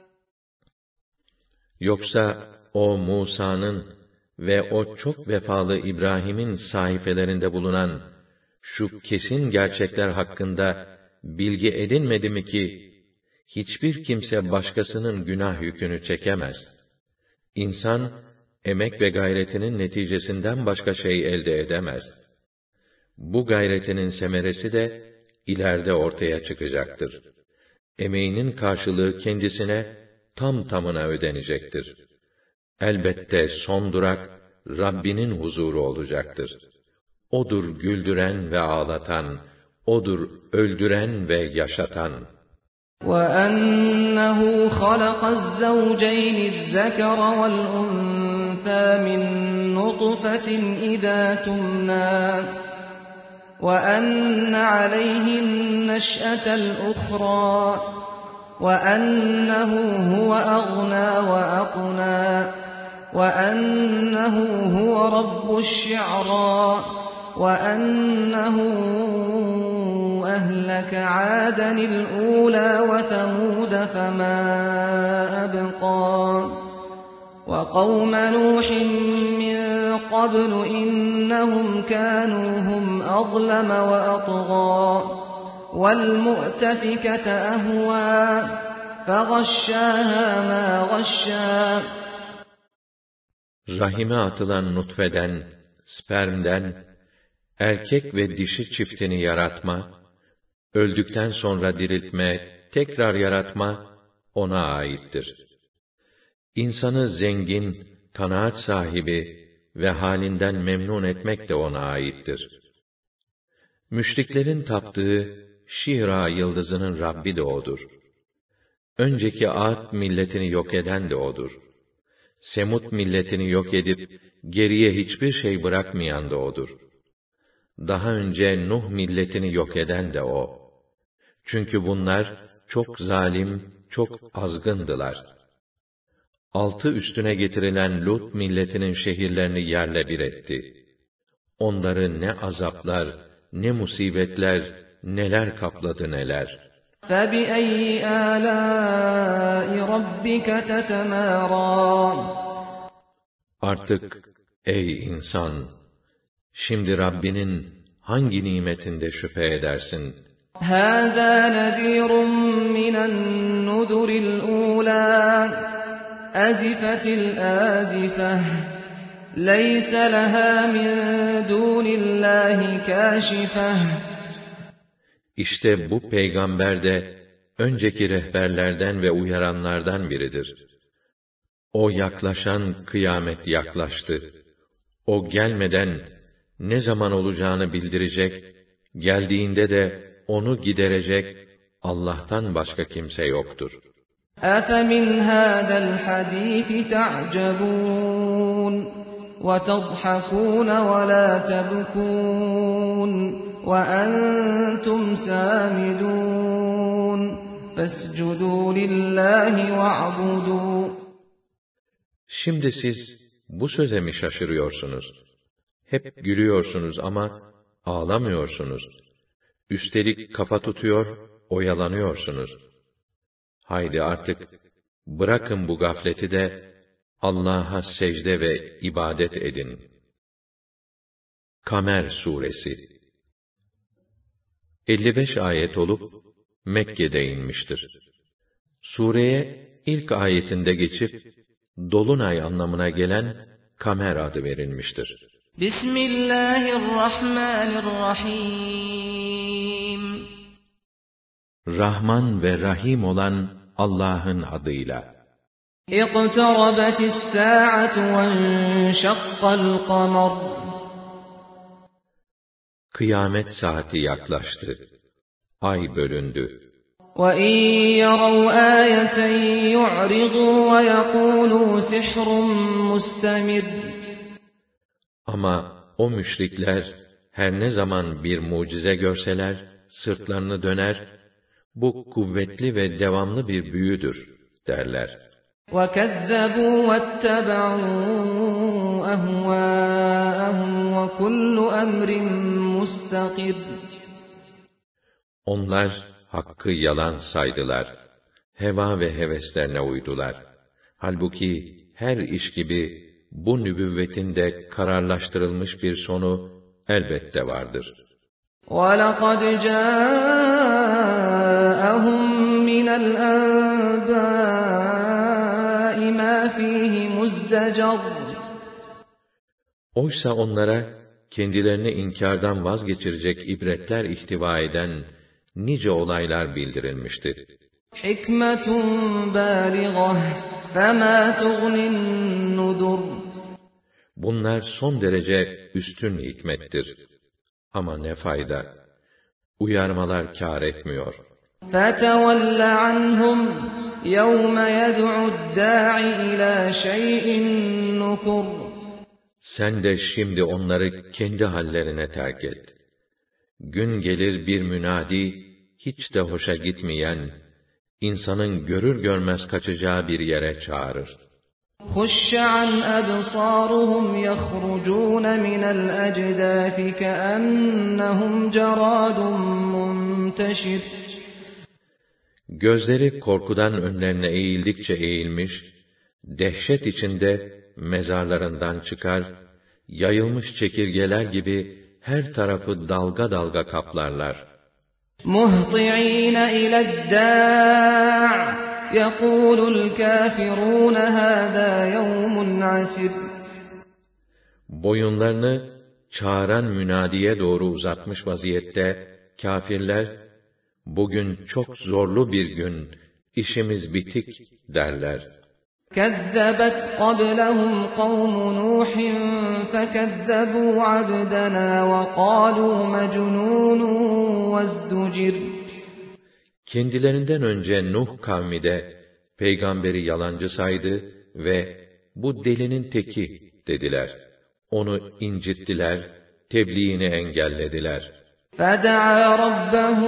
Yoksa o Musa'nın ve o çok vefalı İbrahim'in sahifelerinde bulunan şu kesin gerçekler hakkında bilgi edinmedi mi ki, hiçbir kimse başkasının günah yükünü çekemez. İnsan, emek ve gayretinin neticesinden başka şey elde edemez. Bu gayretinin semeresi de ileride ortaya çıkacaktır. Emeğinin karşılığı kendisine tam tamına ödenecektir. Elbette son durak Rabbinin huzuru olacaktır. O'dur güldüren ve ağlatan, O'dur öldüren ve yaşatan. وَأَنَّهُ خَلَقَ الزَّوْجَيْنِ الذَّكَرَ وَالْأُنثَىٰ مِن نُّطْفَةٍ إِذَا تُمْنَىٰ وَأَنَّ عَلَيْهِ النَّشْأَةَ الْأُخْرَىٰ وَأَنَّهُ هُوَ أَغْنَىٰ وَأَقْنَىٰ وَأَنَّهُ هُوَ رَبُّ الشِّعْرَىٰ وَأَنَّهُ أهلك عادا الأولى وثمود فما أبقى وقوم نوح من قبل إنهم كانوا هم أظلم وأطغى والمؤتفكة أهوى فغشاها ما غشا. Rahime atılan nutfeden, spermden, erkek ve dişi çiftini yaratma, öldükten sonra diriltme, tekrar yaratma, ona aittir. İnsanı zengin, kanaat sahibi ve halinden memnun etmek de ona aittir. Müşriklerin taptığı Şira yıldızının Rabbi de O'dur. Önceki Ad milletini yok eden de O'dur. Semud milletini yok edip, geriye hiçbir şey bırakmayan da O'dur. Daha önce Nuh milletini yok eden de O. Çünkü bunlar çok zalim, çok azgındılar. Altı üstüne getirilen Lut milletinin şehirlerini yerle bir etti. Onları ne azaplar, ne musibetler, neler kapladı neler. فَبِأَيِّ آلَاءِ رَبِّكَ تَتَمَارَى. Artık ey insan, şimdi Rabbinin hangi nimetinde şüphe edersin? هَذَا نَذِيرٌ مِّنَ النُّذُرِ الْأُولَى أَزِفَتِ الْآزِفَةُ لَيْسَ لَهَا مِن دُونِ اللّٰهِ كَاشِفَةٌ. İşte bu peygamber de önceki rehberlerden ve uyaranlardan biridir. O yaklaşan kıyamet yaklaştı. O gelmeden ne zaman olacağını bildirecek, geldiğinde de onu giderecek Allah'tan başka kimse yoktur. أَفَمِنْ هَذَا الْحَدِيثِ تَعْجَبُونَ وَتَضْحَكُونَ وَلَا تَبْكُونَ وَأَنْتُمْ سَامِدُونَ فَاسْجُدُوا لِلَّهِ وَاعْبُدُوا. Şimdi siz bu söze mi şaşırıyorsunuz? Hep gülüyorsunuz ama ağlamıyorsunuz. Üstelik kafa tutuyor, oyalanıyorsunuz. Haydi artık bırakın bu gafleti de Allah'a secde ve ibadet edin. Kamer Suresi elli beş ayet olup Mekke'de inmiştir. Sureye ilk ayetinde geçip dolunay anlamına gelen Kamer adı verilmiştir. Bismillahirrahmanirrahim. Rahman ve Rahim olan Allah'ın adıyla. İqtarabatis sa'atu venşaqqal qamar. Kıyamet saati yaklaştı. Ay bölündü. وَاِنْ يَرَوْا آيَةً يُعْرِضُوا وَيَقُولُوا سِحْرٌ مُسْتَمِرٌ. Ama o müşrikler her ne zaman bir mucize görseler sırtlarını döner, bu kuvvetli ve devamlı bir büyüdür derler. وَكَذَّبُوا وَاتَّبَعُوا أَهْوَاءَهُمْ وَكُلُّ أَمْرٍ مُسْتَقِرٌ. Onlar hakkı yalan saydılar. Heva ve heveslerine uydular. Halbuki her iş gibi bu nübüvvetin de kararlaştırılmış bir sonu elbette vardır. وَلَقَدْ جَاءَهُمْ مِنَ الْأَنْبَاءِ مَا فِيهِ مُزْدَجَرٌ. Oysa onlara kendilerini inkardan vazgeçirecek ibretler ihtiva eden nice olaylar bildirilmiştir. حِكْمَةٌ بَالِغَةٌ فَمَا تُغْنِ النُّذُرُ. Bunlar son derece üstün hikmettir. Ama ne fayda? Uyarmalar kâr etmiyor. فَتَوَلَّ عَنْهُمْ يَوْمَ يَدْعُ الدَّاعِ إِلَى شَيْءٍ نُكُرٍ. Sen de şimdi onları kendi hallerine terk et. Gün gelir bir münadi, hiç de hoşa gitmeyen, insanın görür görmez kaçacağı bir yere çağırır. خُشَّ عَنْ أَبْصَارُهُمْ يَخْرُجُونَ مِنَ الْأَجْدَاثِ كَأَنَّهُمْ جَرَادٌ مُّنتَشِرٌ. منتشر. Gözleri korkudan önlerine eğildikçe eğilmiş, dehşet içinde mezarlarından çıkar, yayılmış çekirgeler gibi her tarafı dalga dalga kaplarlar. مُهْطِعِينَ إِلَى الدَّاعِ يَقُولُ الْكَافِرُونَ هَذَا يَوْمٌ عَسِرٌ. Boyunlarını çağıran münadiye doğru uzatmış vaziyette kâfirler, bugün çok zorlu bir gün, işimiz bitik derler. كَذَّبَتْ قَبْلَهُمْ قَوْمُ نُوحٍ فَكَذَّبُوا عَبْدَنَا وَقَالُوا مَجْنُونٌ وَازْدُجِرَ. Kendilerinden önce Nuh kavmi de peygamberi yalancı saydı ve bu delinin teki dediler. Onu incittiler, tebliğini engellediler. فَدَعَا رَبَّهُ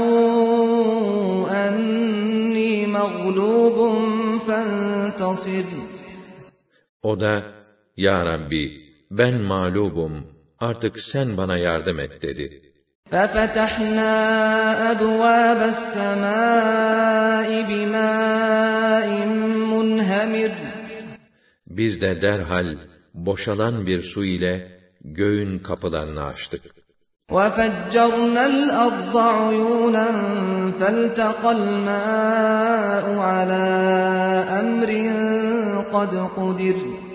أَنِّي مَغْلُوبٌ فَانْتَصِرْ. O da, Ya Rabbi, ben mağlubum, artık sen bana yardım et dedi. فَفَتَحْنَا أَبْوَابَ السَّمَاءِ بِمَاءٍ مُنْهَمِرٍ. Biz de derhal boşalan bir su ile göğün kapılarını açtık. وَفَجَّرْنَا الْأَرْضَ عُيُونًا فَالْتَقَى الْمَاءُ عَلَى أَمْرٍ قَدْ قُدِرَ.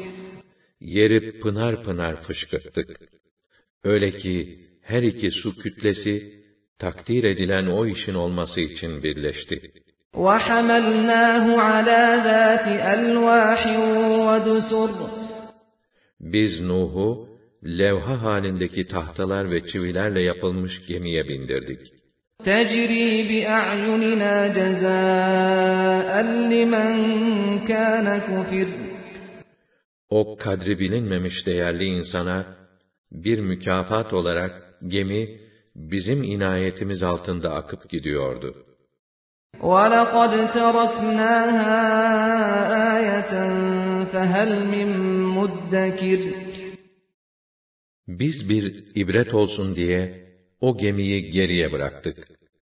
Yeri pınar pınar fışkırttık. Öyle ki her iki su kütlesi takdir edilen o işin olması için birleşti. وَحَمَلْنَاهُ عَلَى ذَاتِ أَلْوَاحٍ وَدُسُرٍ. Biz Nuh'u levha halindeki tahtalar ve çivilerle yapılmış gemiye bindirdik. تَجْرِي بِأَعْيُنِنَا جَزَاءً لِمَنْ كَانَ كُفِرٍ. O kadri bilinmemiş değerli insana bir mükafat olarak gemi bizim inayetimiz altında akıp gidiyordu. وَلَقَدْ تَرَكْنَاهَا آيَةً فَهَلْ مِن مُدَّكِرٍ. Biz bir ibret olsun diye o gemiyi geriye bıraktık.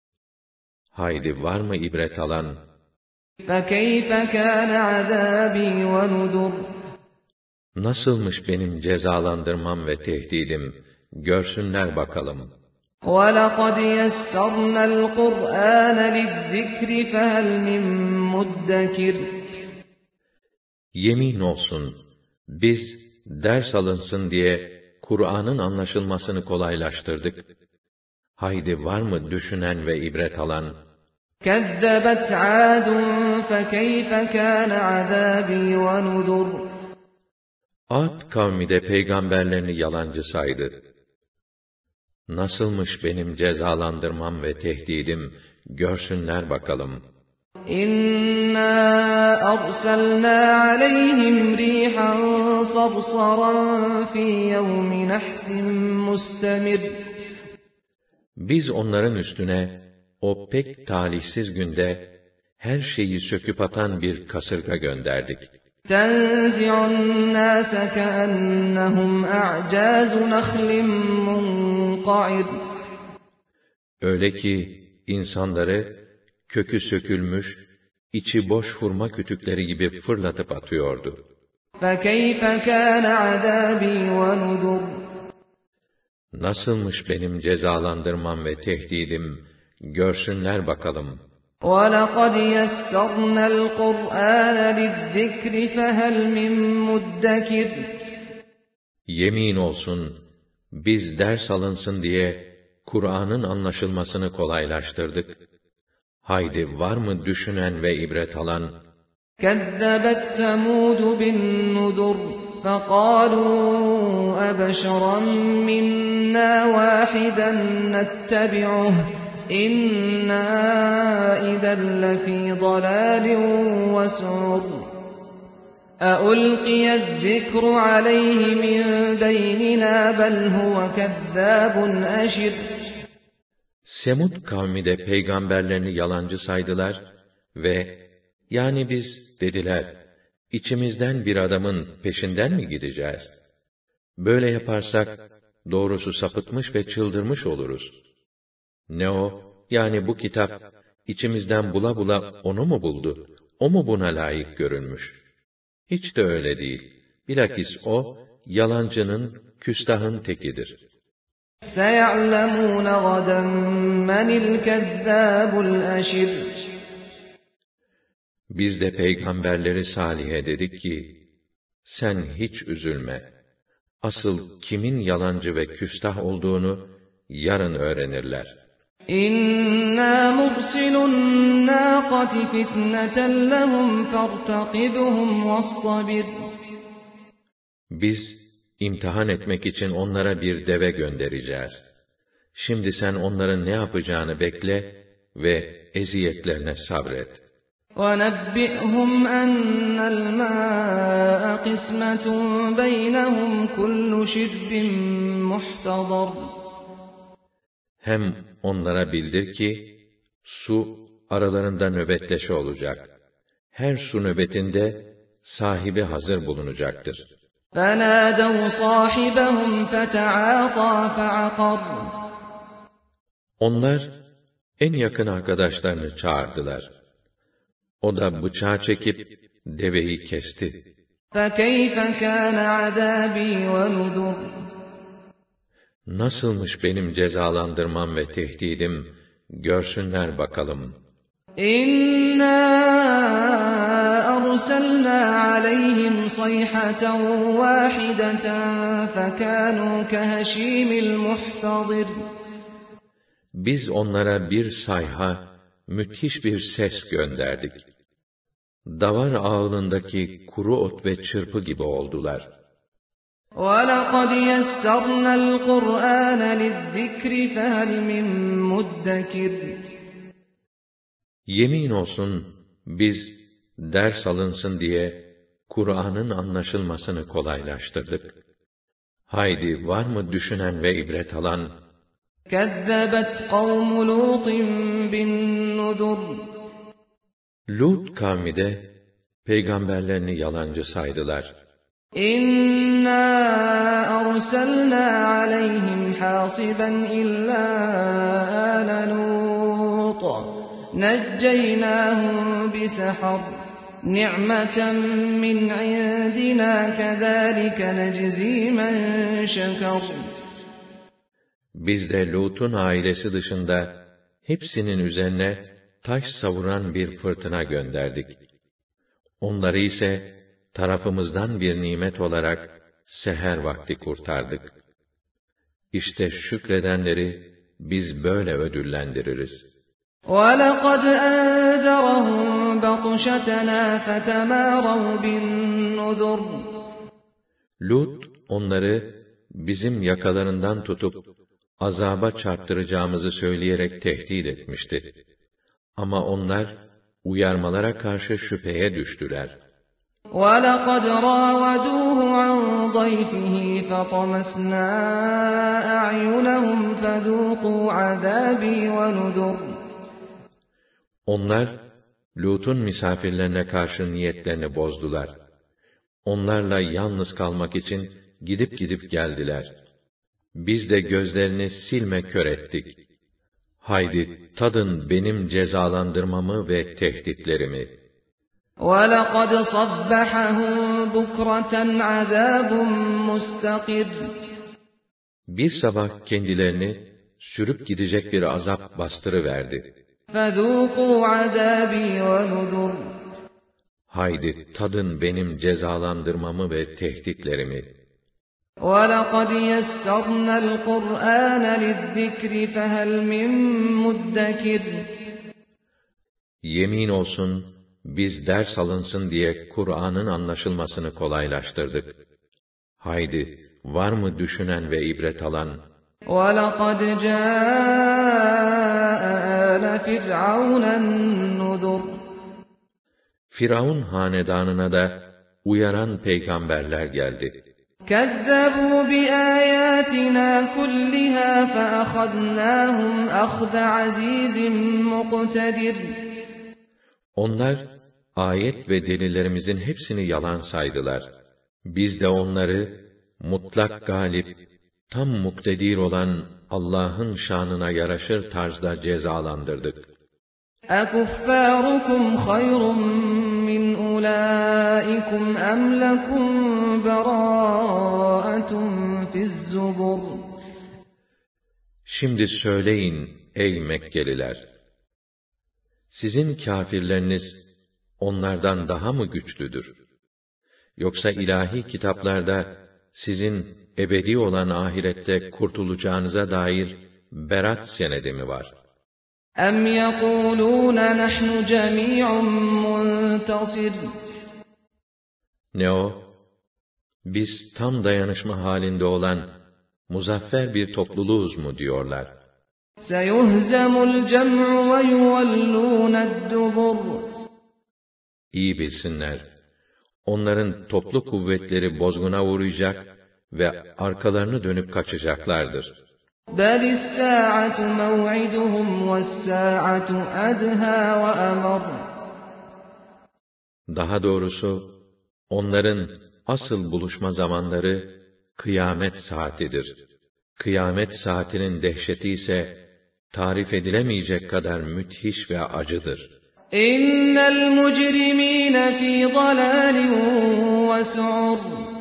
Haydi var mı ibret alan? فَكَيْفَ كَانَ عَذَابِي وَنُذُرِ. Nasılmış benim cezalandırmam ve tehdidim, görsünler bakalım. وَلَقَدْ يَسَّرْنَا الْقُرْآنَ لِلذِّكْرِ فَهَلْ مِن مُدَّكِرٍ. Yemin olsun, biz ders alınsın diye Kur'an'ın anlaşılmasını kolaylaştırdık. Haydi var mı düşünen ve ibret alan? كَذَّبَتْ عَادٌ فَكَيْفَ كَانَ عَذَابِي وَنُذُرِ. Ad kavmi de peygamberlerini yalancı saydı. Nasılmış benim cezalandırmam ve tehdidim, görsünler bakalım. İnna arsalna aleyhim rihan sabsaran fi yevmi nahsin mustemir. Biz onların üstüne o pek talihsiz günde her şeyi söküp atan bir kasırga gönderdik. Tenzi'un nâse keennehum a'cazu nakhlin munqa'ir. Öyle ki insanları kökü sökülmüş, içi boş hurma kütükleri gibi fırlatıp atıyordu. فَكَيْفَ كَانَ عَذَابِي وَنُذُرِ. Nasılmış benim cezalandırmam ve tehdidim, görsünler bakalım. وَلَقَدْ يَسَّرْنَا الْقُرْآنَ لِلذِّكْرِ فَهَلْ مِن مُدَّكِرٍ. Yemin olsun, biz ders alınsın diye Kur'an'ın anlaşılmasını kolaylaştırdık. Haydi var mı düşünen ve ibret alan? كَذَّبَتْ ثَمُودُ بِالنُّذُرِ فَقَالُوا أَبَشَرًا مِنَّا وَاحِدًا نَتَّبِعُهُ إِنَّا إِذًا لَّفِي ضَلَالٍ وَسُعُرٍ. أَأُلْقِيَ الذِّكْرُ عَلَيْهِ مِن بَيْنِنَا بَلْ هُوَ كَذَّابٌ أَشِرٌ. Semud kavmi de peygamberlerini yalancı saydılar ve yani biz dediler, içimizden bir adamın peşinden mi gideceğiz? Böyle yaparsak doğrusu sapıtmış ve çıldırmış oluruz. Ne o, yani bu kitap, içimizden bula bula onu mu buldu? O mu buna layık görülmüş? Hiç de öyle değil. Bilakis o, yalancının, küstahın tekidir. سَيَعْلَمُونَ غَدًا مَنِ الْكَذَّابُ الْأَشِرُ. Biz de peygamberleri Salih'e dedik ki, sen hiç üzülme. Asıl kimin yalancı ve küstah olduğunu yarın öğrenirler. İnna mursilun naqati fitneten lehum fartaqibhum vastabir. Biz imtihan etmek için onlara bir deve göndereceğiz. Şimdi sen onların ne yapacağını bekle ve eziyetlerine sabret. وَنَبِّئْهُمْ أَنَّ الْمَاءَ قِسْمَةٌ بَيْنَهُمْ كُلُّ شِرْبٍ مُحْتَضَرٌ. Hem onlara bildir ki, su aralarında nöbetleşe olacak. Her su nöbetinde sahibi hazır bulunacaktır. فَنَادَوْا صَاحِبَهُمْ فَتَعَاطَى فَعَقَرَ. Onlar en yakın arkadaşlarını çağırdılar. O da bıçağı çekip deveyi kesti. فَكَيْفَ كَانَ عَذَابِي وَنُذُرِ. Nasılmış benim cezalandırmam ve tehdidim, görsünler bakalım. İnna arsalna aleyhim sayhatan vahideten fekânû keheşîmil muhtadir. Biz onlara bir sayha, müthiş bir ses gönderdik. Davar ağılındaki kuru ot ve çırpı gibi oldular. وَلَقَدْ يَسَّرْنَا الْقُرْآنَ لِلذِّكْرِ فَهَلْ مِن مُدَّكِرٍ. Yemin olsun biz ders alınsın diye Kur'an'ın anlaşılmasını kolaylaştırdık. Haydi var mı düşünen ve ibret alan? كَذَّبَتْ قَوْمُ لُوطٍ بِالنُّذُرِ. Lut kavmi de peygamberlerini yalancı saydılar. İnna arsalna aleyhim hasiban illa ala Lut necceynahum bisahar ni'meten min indina kezalike neczi men şeker. Biz de Lut'un ailesi dışında hepsinin üzerine taş savuran bir fırtına gönderdik. Onları ise tarafımızdan bir nimet olarak seher vakti kurtardık. İşte şükredenleri biz böyle ödüllendiririz. وَلَقَدْ أَنذَرَهُمْ بَطْشَتَنَا فَتَمَارَوْا بِالنُّذُرِ. Lut onları bizim yakalarından tutup azaba çarptıracağımızı söyleyerek tehdit etmişti. Ama onlar uyarmalara karşı şüpheye düştüler. وَلَقَدْ رَاوَدُوهُ عَنْ ضَيْفِهِ فَطَمَسْنَا أَعْيُنَهُمْ فَذُوقُوا عَذَابِي وَنُذُرِ. Onlar, Lut'un misafirlerine karşı niyetlerini bozdular. Onlarla yalnız kalmak için gidip gidip geldiler. Biz de gözlerini silme kör ettik. Haydi tadın benim cezalandırmamı ve tehditlerimi. وَلَقَدْ صَبَّحَهُمْ بُكْرَةً عَذَابٌ مُسْتَقِرٌ. Bir sabah kendilerini sürüp gidecek bir azap bastırıverdi. فَذُوقُوا عَذَابِي وَنُذُرِ. Haydi tadın benim cezalandırmamı ve tehditlerimi. وَلَقَدْ يَسَّرْنَا الْقُرْآنَ لِلذِّكْرِ فَهَلْ مِن مُدَّكِرٍ. Yemin olsun biz ders alınsın diye Kur'an'ın anlaşılmasını kolaylaştırdık. Haydi var mı düşünen ve ibret alan? وَلَقَدْ جَاءَ آلَ فِرْعَوْنَ النُّذُرُ. Firavun hanedanına da uyaran peygamberler geldi. كَذَّبُوا بِآيَاتِنَا كُلِّهَا فَأَخَذْنَاهُمْ أَخْذَ عَزِيزٍ مُقْتَدِرٍ. Onlar, ayet ve delillerimizin hepsini yalan saydılar. Biz de onları, mutlak galip, tam muktedir olan Allah'ın şanına yaraşır tarzda cezalandırdık. اَكُفَّارُكُمْ خَيْرٌ مِّنْ أُولَٰئِكُمْ اَمْ لَكُمْ بَرَاءَةٌ فِي الزُّبُرِ Şimdi söyleyin ey Mekkeliler! Sizin kâfirleriniz onlardan daha mı güçlüdür? Yoksa ilahi kitaplarda sizin ebedi olan ahirette kurtulacağınıza dair berat senedi mi var? اَمْ يَقُولُونَ نَحْنُ جَمِيعٌ مُّنْتَصِرٌ Ne o? Biz tam dayanışma halinde olan muzaffer bir topluluğuz mu diyorlar? سَيُهْزَمُ الْجَمْعُ وَيُوَلُّونَ الدُّبُرَ İyi bilsinler, onların toplu kuvvetleri bozguna uğrayacak ve arkalarını dönüp kaçacaklardır. بَلِ السَّاعَةُ مَوْعِدُهُمْ وَالسَّاعَةُ أَدْهَى وَأَمَرُّ Daha doğrusu, onların asıl buluşma zamanları kıyamet saatidir. Kıyamet saatinin dehşeti ise tarif edilemeyecek kadar müthiş ve acıdır. اِنَّ الْمُجْرِم۪ينَ ف۪ي ضَلَالٍ وَسُعُرٍ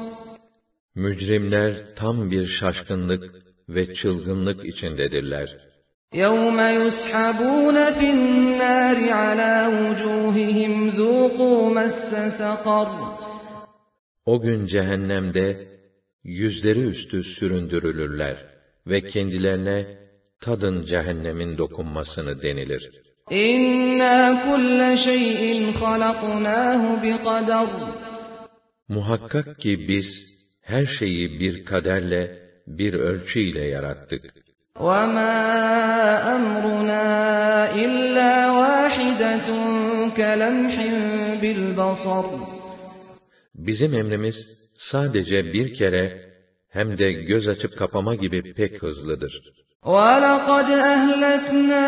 Mücrimler tam bir şaşkınlık ve çılgınlık içindedirler. يَوْمَ يُسْحَبُونَ فِي النَّارِ عَلَى وُجُوهِهِمْ ذُوقُوا مَسَّ سَقَرَ O gün cehennemde yüzleri üstü süründürülürler ve kendilerine tadın cehennemin dokunmasını denilir. İnna kulle şeyin halaknahu biqadar Muhakkak ki biz her şeyi bir kaderle, bir ölçü ile yarattık. وَمَا أَمْرُنَا إِلَّا وَاحِدَةٌ كَلَمْحٍ بِالْبَصَرِ Bizim emrimiz sadece bir kere hem de göz açıp kapama gibi pek hızlıdır. وَلَقَدْ أَهْلَكْنَا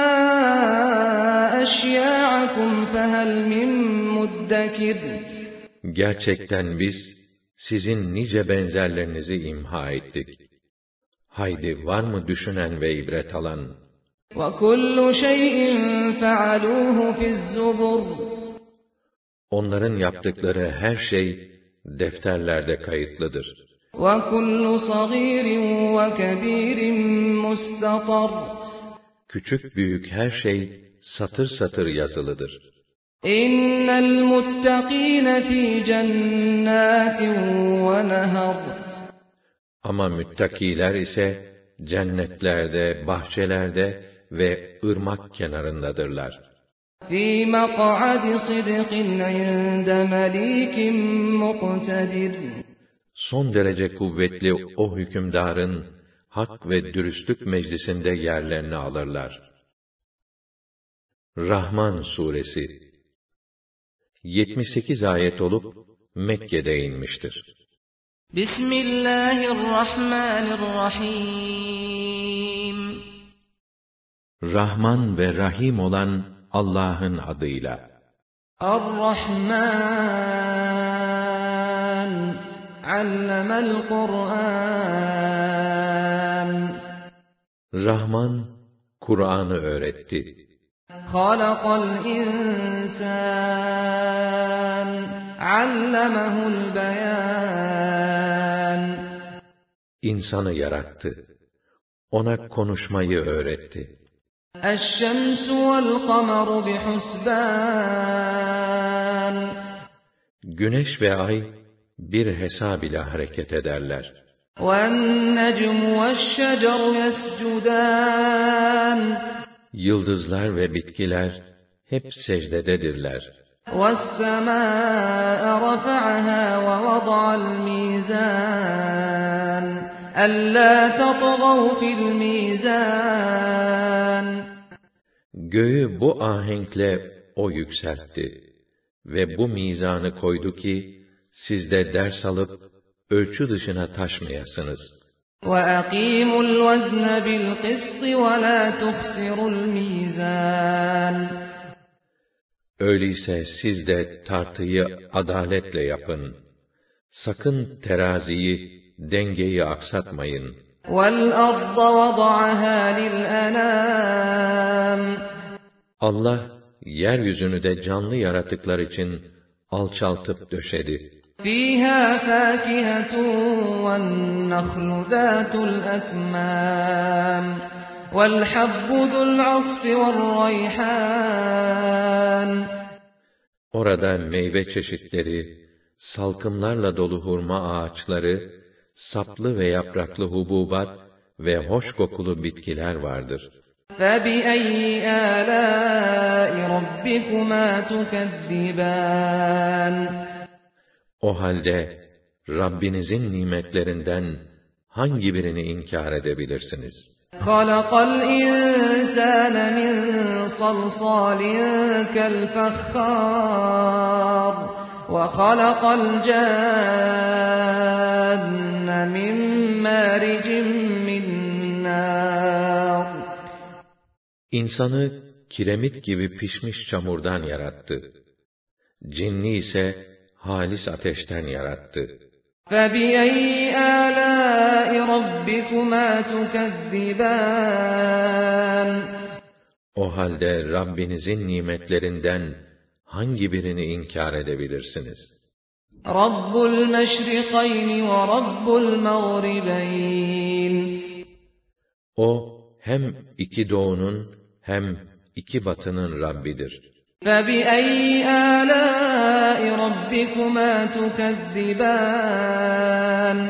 أَشْيَاعَكُمْ فَهَلْ مِن مُدَّكِرٍ Gerçekten biz sizin nice benzerlerinizi imha ettik. Haydi var mı düşünen ve ibret alan? وَكُلُّ شَيْءٍ فَعَلُوهُ فِي الزُّبُرِ Onların yaptıkları her şey defterlerde kayıtlıdır. وَكُلُّ صَغِيرٍ وَكَبِيرٍ مُسْتَطَرٍ Küçük büyük her şey satır satır yazılıdır. اِنَّ الْمُتَّقِينَ ف۪ي جَنَّاتٍ وَنَهَرٍ Ama müttakiler ise cennetlerde, bahçelerde ve ırmak kenarındadırlar. ف۪ي مَقْعَدِ صِدْقٍ عِنْدَ مَلِيكٍ مُقْتَدِرٍ Son derece kuvvetli o hükümdarın hak ve dürüstlük meclisinde yerlerini alırlar. Rahman Suresi yetmiş sekiz ayet olup Mekke'de inmiştir. Bismillahirrahmanirrahim. Rahman ve Rahim olan Allah'ın adıyla. Er-Rahman allemel Kur'an. Rahman Kur'an'ı öğretti. Halakal insan allemehul beyan. İnsanı yarattı. Ona konuşmayı öğretti. Eş-şemsu vel-kameru bihusban. Güneş ve ay bir hesab ile hareket ederler. وَالنَّجْمُ وَالشَّجَرُ يَسْجُدَانِ Yıldızlar ve bitkiler hep secdededirler. وَالسَّمَاءَ رَفَعَهَا وَوَضَعَ الْمِيزَانَ أَلَّا تَطْغَوْا فِي الْمِيزَانِ Göğü bu ahenkle o yükseltti ve bu mizanı koydu ki siz de ders alıp ölçü dışına taşmayasınız. وَأَقِيمُوا الْوَزْنَ بِالْقِسْطِ وَلَا تُخْسِرُوا الْمِيزَانَ Öyleyse siz de tartıyı adaletle yapın. Sakın teraziyi, dengeyi aksatmayın. وَالْأَرْضَ وَضَعَهَا لِلْأَنَامِ Allah yeryüzünü de canlı yaratıklar için alçaltıp döşedi. فِيهَا فَاكِهَةٌ وَالنَّخْلُ ذَاتُ الْأَكْمَامِ وَالْحَبُّ ذُو الْعَصْفِ وَالرَّيْحَانُ Orada meyve çeşitleri, salkımlarla dolu hurma ağaçları, saplı ve yapraklı hububat ve hoş kokulu bitkiler vardır. فَبِأَيِّ آلَاءِ رَبِّكُمَا تُكَذِّبَانِ O halde Rabbinizin nimetlerinden hangi birini inkar edebilirsiniz? خَلَقَ الْإِنسَانَ مِنْ صَلْصَالٍ كَالْفَخَّارِ وَخَلَقَ الْجَانَّ مِنْ مَارِجٍ مِنْ نَارٍ İnsanı kiremit gibi pişmiş çamurdan yarattı. Cinni ise halis ateşten yarattı. فَبِأَيِّ آلَاءِ رَبِّكُمَا تُكَذِّبَانِ O halde Rabbinizin nimetlerinden hangi birini inkar edebilirsiniz? رَبُّ الْمَشْرِقَيْنِ وَرَبُّ الْمَغْرِبَيْنِ O hem iki doğunun hem iki batının Rabbidir. فَبِأَيِّ آلَاءِ رَبِّكُمَا تُكَذِّبَانِ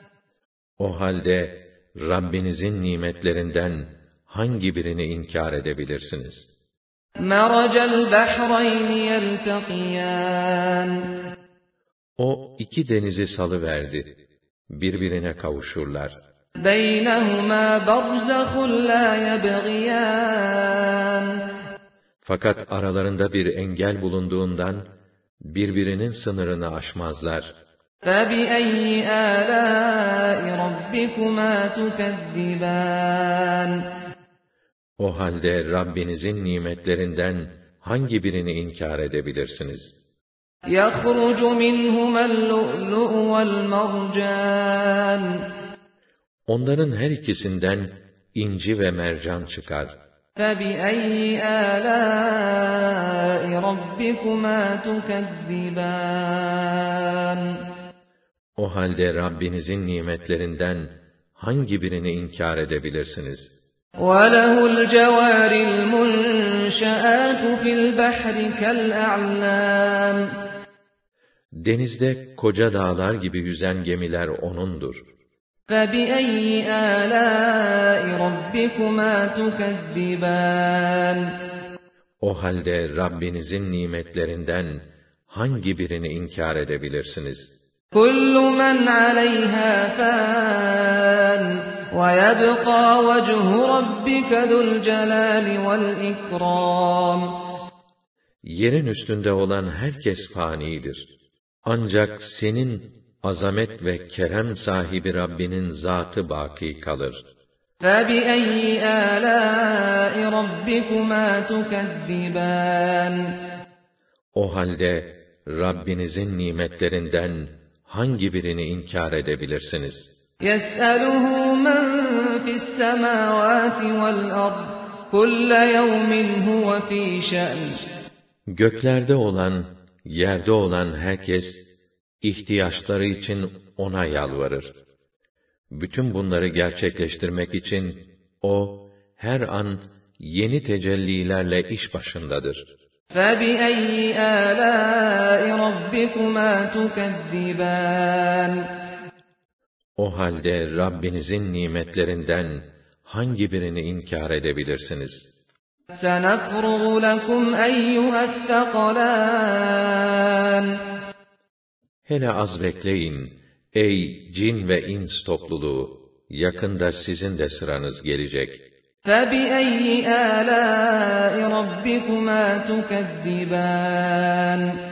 O halde Rabbinizin nimetlerinden hangi birini inkar edebilirsiniz? مَرَجَ الْبَحْرَيْنِ يَلْتَقِيَانِ O iki denizi salıverdi. Birbirine kavuşurlar. بَيْنَهُمَا بَرْزَخٌ لَا يَبْغِيَانِ Fakat aralarında bir engel bulunduğundan birbirinin sınırını aşmazlar. فَبِأَيِّ آلَاءِ رَبِّكُمَا تُكَذِّبَانِ O halde Rabbinizin nimetlerinden hangi birini inkar edebilirsiniz? يَخْرُجُ مِنْهُمَا اللُّؤْلُؤُ وَالْمَرْجَانُ Onların her ikisinden inci ve mercan çıkar. فَبِأَيِّ آلَاءِ رَبِّكُمَا تُكَذِّبَانِ O halde Rabbinizin nimetlerinden hangi birini inkar edebilirsiniz? وَلَهُ الْجَوَارِ الْمُنْشَآتُ فِي الْبَحْرِ كَالْأَعْلَامِ Denizde koca dağlar gibi yüzen gemiler O'nundur. فَبِأَيِّ آلَاءِ رَبِّكُمَا تُكَذِّبَانِ O halde Rabbinizin nimetlerinden hangi birini inkar edebilirsiniz? كُلُّ مَنْ عَلَيْهَا فَانٍ وَيَبْقَى وَجْهُ رَبِّكَ ذُو الْجَلَالِ وَالْإِكْرَامِ Yerin üstünde olan herkes fanidir. Ancak senin azamet ve kerem sahibi Rabbinin zatı baki kalır. فَبِأَيِّ آلَاءِ رَبِّكُمَا تُكَذِّبَانِ O halde Rabbinizin nimetlerinden hangi birini inkar edebilirsiniz? يَسْأَلُهُ مَنْ فِي السَّمَاوَاتِ وَالْأَرْضِ كُلَّ يَوْمٍ هُوَ فِي شَأْنٍ Göklerde olan, yerde olan herkes, ihtiyaçları için O'na yalvarır. Bütün bunları gerçekleştirmek için, O, her an yeni tecellilerle iş başındadır. فَبِأَيِّ آلَاءِ رَبِّكُمَا تُكَذِّبَانِ O halde Rabbinizin nimetlerinden hangi birini inkar edebilirsiniz? سَنَفْرُغُ لَكُمْ أَيُّهَا الثَّقَلَانِ Hele az bekleyin, ey cin ve ins topluluğu, yakında sizin de sıranız gelecek. فَبِأَيِّ آلَاءِ رَبِّكُمَا تُكَذِّبَانِ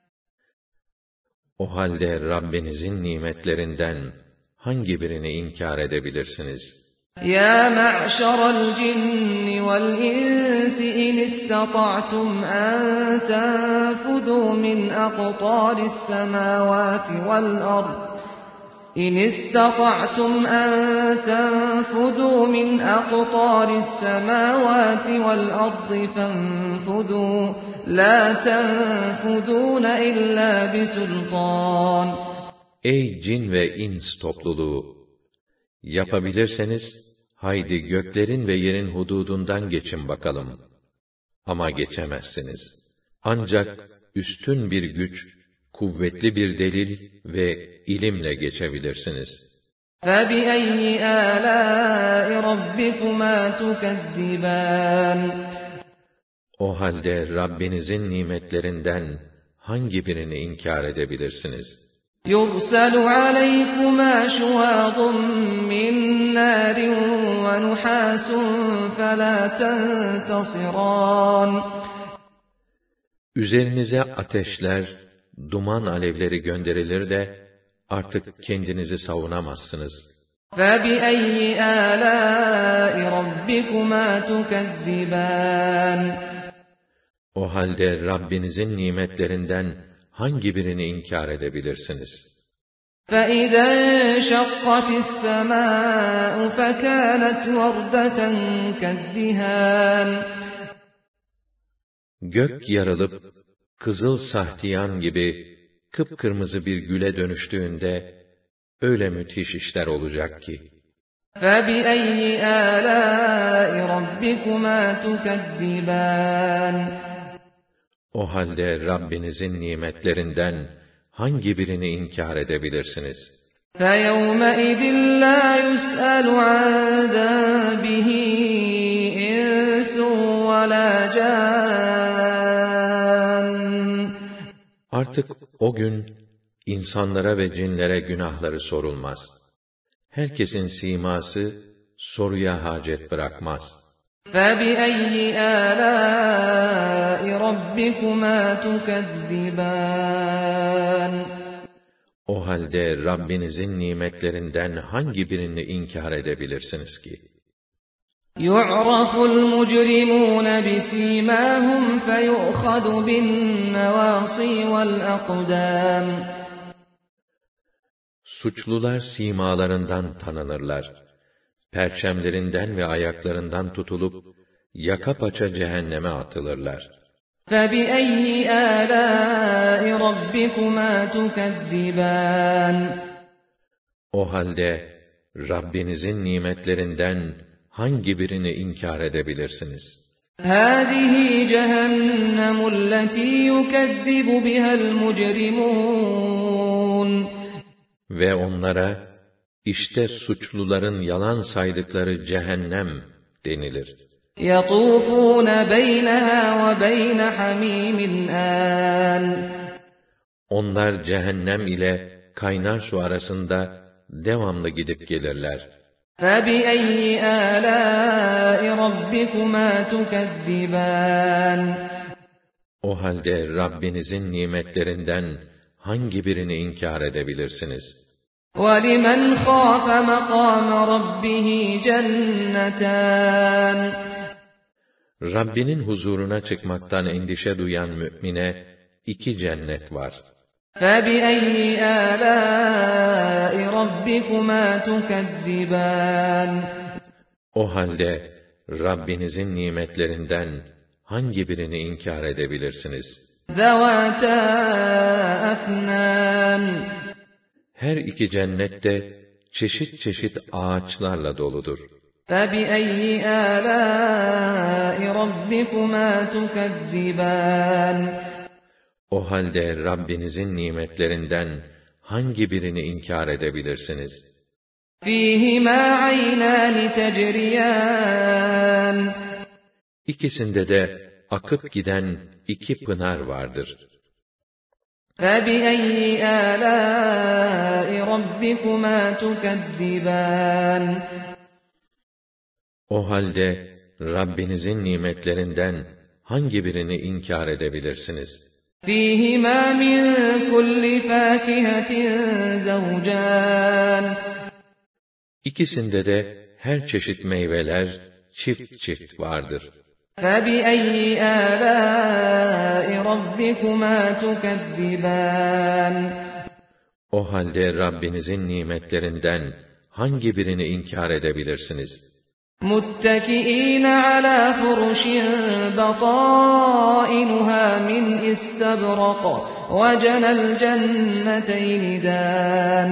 O halde Rabbinizin nimetlerinden hangi birini inkar edebilirsiniz? يَا مَعْشَرَ الْجِنِّ وَالْإِنسِ إِنِ اسْتَطَعْتُمْ أَن تَنفُذُوا مِنْ أَقْطَارِ السَّمَاوَاتِ وَالْأَرْضِ إن استطعتم أن تنفذوا من أقطار السماوات والأرض فانفذوا لا تنفذون إلا بسلطان. Ey cin ve ins topluluğu! Yapabilirseniz, haydi göklerin ve yerin hududundan geçin bakalım. Ama geçemezsiniz. Ancak üstün bir güç, kuvvetli bir delil ve ilimle geçebilirsiniz. فَبِأَيِّ آلَاءِ رَبِّكُمَا تُكَذِّبَانِ O halde Rabbinizin nimetlerinden hangi birini inkar edebilirsiniz? يُرْسَلُ عَلَيْكُمَا شُوَاظٌ مِّن نَّارٍ وَنُحَاسٌ فَلَا تَنتَصِرَانِ Üzerinize ateşler, duman alevleri gönderilir de artık kendinizi savunamazsınız. فَبِأَيِّ آلَاءِ رَبِّكُمَا تُكَذِّبَانِ O halde Rabbinizin nimetlerinden hangi birini inkar edebilirsiniz? فَإِذَا انشَقَّتِ السَّمَاءُ فَكَانَتْ وَرْدَةً كَالدِّهَانِ Gök yarılıp, kızıl sahtiyan gibi kıpkırmızı bir güle dönüştüğünde, öyle müthiş işler olacak ki. فَبِأَيِّ آلَاءِ رَبِّكُمَا تُكَذِّبَانِ O halde Rabbinizin nimetlerinden hangi birini inkar edebilirsiniz? فَيَوْمَئِذٍ لَا يُسْأَلُ عَنْ ذَنبِهِ إِنسٌ وَلَا جَانٌّ Artık o gün insanlara ve cinlere günahları sorulmaz. Herkesin siması soruya hacet bırakmaz. فَبِأَيِّ آلَاءِ رَبِّكُمَا تُكَذِّبَانِ O halde Rabbinizin nimetlerinden hangi birini inkar edebilirsiniz ki? يُعْرَفُ الْمُجْرِمُونَ بِسِيمَاهُمْ فَيُؤْخَذُ بِالنَّوَاصِي وَالْأَقْدَامِ Suçlular simalarından tanınırlar. Perçemlerinden ve ayaklarından tutulup, yaka paça cehenneme atılırlar. فَبِأَيِّ آلَاءِ رَبِّكُمَا تُكَذِّبَانِ O halde, Rabbinizin nimetlerinden hangi birini inkar edebilirsiniz? هَذِهِ جَهَنَّمُ الَّتِي يُكَذِّبُ بِهَا الْمُجْرِمُونَ Ve onlara, işte suçluların yalan saydıkları cehennem denilir. يَطُوفُونَ بَيْنَهَا وَبَيْنَ حَمِيمٍ آنٍ Onlar cehennem ile kaynar su arasında devamlı gidip gelirler. فَبِأَيِّ آلَاءِ رَبِّكُمَا تُكَذِّبَانِ O halde Rabbinizin nimetlerinden hangi birini inkar edebilirsiniz? وَلِمَنْ خَافَ مَقَامَ رَبِّهِ جَنَّتَانِ Rabbinin huzuruna çıkmaktan endişe duyan mümine iki cennet var. فَبِأَيِّ آلَاءِ رَبِّكُمَا تُكَذِّبَانِ O halde Rabbinizin nimetlerinden hangi birini inkar edebilirsiniz? ذَوَاتَا أَفْنَانٍ Her iki cennet de çeşit çeşit ağaçlarla doludur. فَبِأَيِّ آلَاءِ رَبِّكُمَا تُكَذِّبَانِ O halde Rabbinizin nimetlerinden hangi birini inkar edebilirsiniz? فِيهِمَا عَيْنَانِ تَجْرِيَانِ İkisinde de akıp giden iki pınar vardır. فَبِأَيِّ آلَاءِ رَبِّكُمَا تُكَذِّبَانِ O halde Rabbinizin nimetlerinden hangi birini inkar edebilirsiniz? فِيهِمَا مِنْ كُلِّ فَاكِهَةٍ زَوْجَانِ İkisinde de her çeşit meyveler çift çift vardır. فَبِأَيِّ آلَاءِ رَبِّكُمَا تُكَذِّبَانِ O halde Rabbinizin nimetlerinden hangi birini inkar edebilirsiniz? مُتَّكِئِينَ عَلَى فُرُشٍ بَطَائِنُهَا مِنْ إِسْتَبْرَقٍ وَجَنَى الْجَنَّتَيْنِ دَانٍ.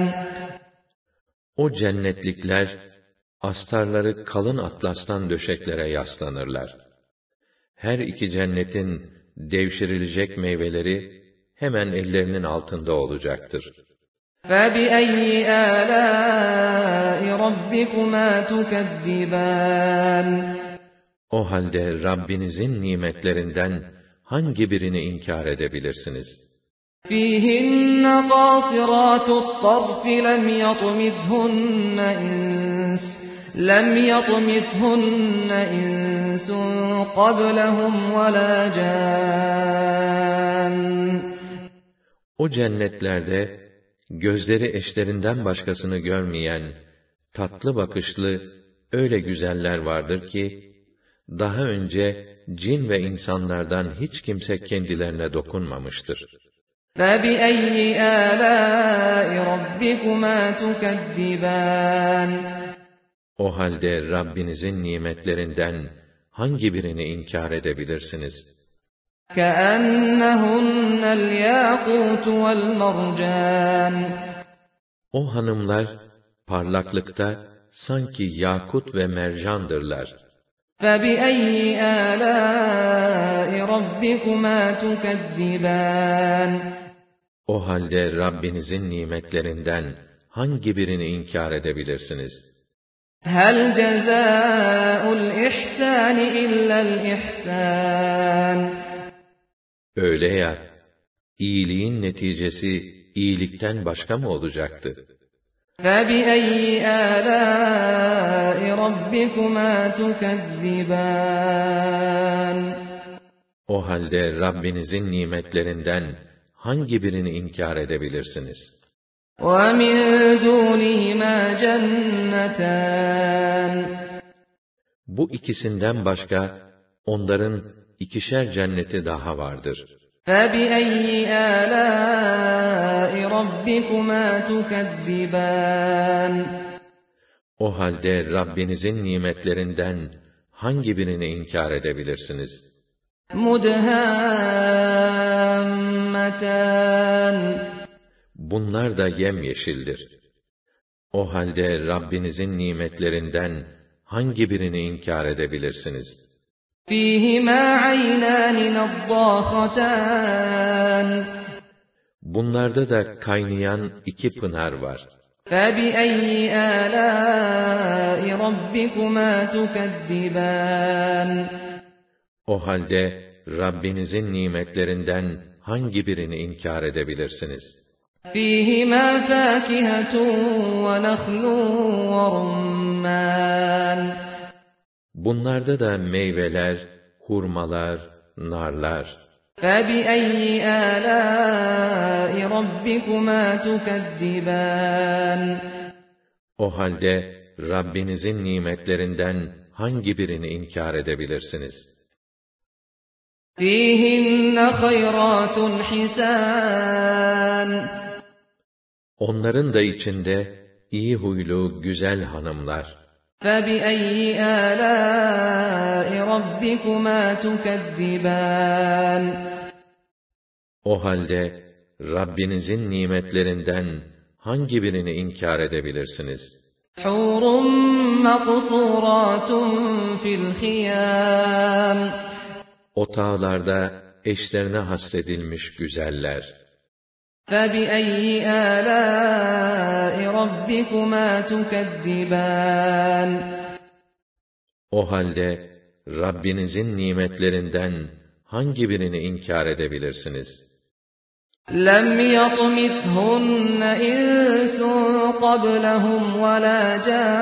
O cennetlikler, astarları kalın atlastan döşeklere yaslanırlar. Her iki cennetin devşirilecek meyveleri hemen ellerinin altında olacaktır. فَبِأَيِّ آلَاءِ رَبِّكُمَا تُكَذِّبَانِ. O halde Rabbinizin nimetlerinden hangi birini inkar edebilirsiniz? فِيهِنَّ قَاصِرَاتُ الطَّرْفِ لَمْ يَطْمِثْهُنَّ إِنسٌ لَمْ يَطْمِثْهُنَّ إِنسٌ قَبْلَهُمْ وَلَا جَانٌّ. O cennetlerde gözleri eşlerinden başkasını görmeyen, tatlı bakışlı öyle güzeller vardır ki, daha önce cin ve insanlardan hiç kimse kendilerine dokunmamıştır. فَبِأَيِّ آلَاءِ رَبِّكُمَا تُكَذِّبَانِ. O halde Rabbinizin nimetlerinden hangi birini inkar edebilirsiniz? كَأَنَّهُنَّ الْيَاقُوتُ وَالْمَرْجَانُ. O hanımlar parlaklıkta sanki yakut ve mercandırlar. فَبِأَيِّ آلَاءِ رَبِّكُمَا تُكَذِّبَانِ. O halde Rabbinizin nimetlerinden hangi birini inkar edebilirsiniz? هَلْ جَزَاءُ الْإِحْسَانِ إِلَّا الْإِحْسَانُ. Öyle ya, iyiliğin neticesi iyilikten başka mı olacaktı? فَبِأَيِّ آلَاءِ رَبِّكُمَا تُكَذِّبَانِ. O halde Rabbinizin nimetlerinden hangi birini inkar edebilirsiniz? وَمِنْ دُونِهِمَا جَنَّتَانِ. Bu ikisinden başka onların ikişer cenneti daha vardır. فَبِأَيِّ آلَاءِ رَبِّكُمَا تُكَذِّبَانِ. O halde Rabbinizin nimetlerinden hangi birini inkar edebilirsiniz? مُدْهَامَّتَانِ. Bunlar da yemyeşildir. O halde Rabbinizin nimetlerinden hangi birini inkar edebilirsiniz? فِيهِمَا عَيْنَانِ نَضَّاخَتَانِ. Bunlarda da kaynayan iki pınar var. فَبِأَيِّ آلَاءِ رَبِّكُمَا تُكَذِّبَانِ. O halde Rabbinizin nimetlerinden hangi birini inkar edebilirsiniz? فِيهِمَا فَاكِهَةٌ وَنَخْلٌ وَرُمَّانٌ. Bunlarda da meyveler, hurmalar, narlar. فَبِأَيِّ آلَاءِ رَبِّكُمَا تُكَذِّبَانِ. O halde Rabbinizin nimetlerinden hangi birini inkar edebilirsiniz? فِيهِنَّ خَيْرَاتٌ حِسَانٌ. Onların da içinde iyi huylu, güzel hanımlar. فَبِأَيِّ آلَاءِ رَبِّكُمَا تُكَذِّبَانِ. O halde Rabbinizin nimetlerinden hangi birini inkar edebilirsiniz? حُورٌ مَقْصُورَاتٌ فِي الْخِيَامِ. Otağlarda eşlerine hasredilmiş güzeller. فَبِأَيِّ آلَاءِ رَبِّكُمَا تُكَذِّبَانِ. O halde Rabbinizin nimetlerinden hangi birini inkar edebilirsiniz? لَمْ يَطْمِثْهُنَّ إِنسٌ قَبْلَهُمْ وَلَا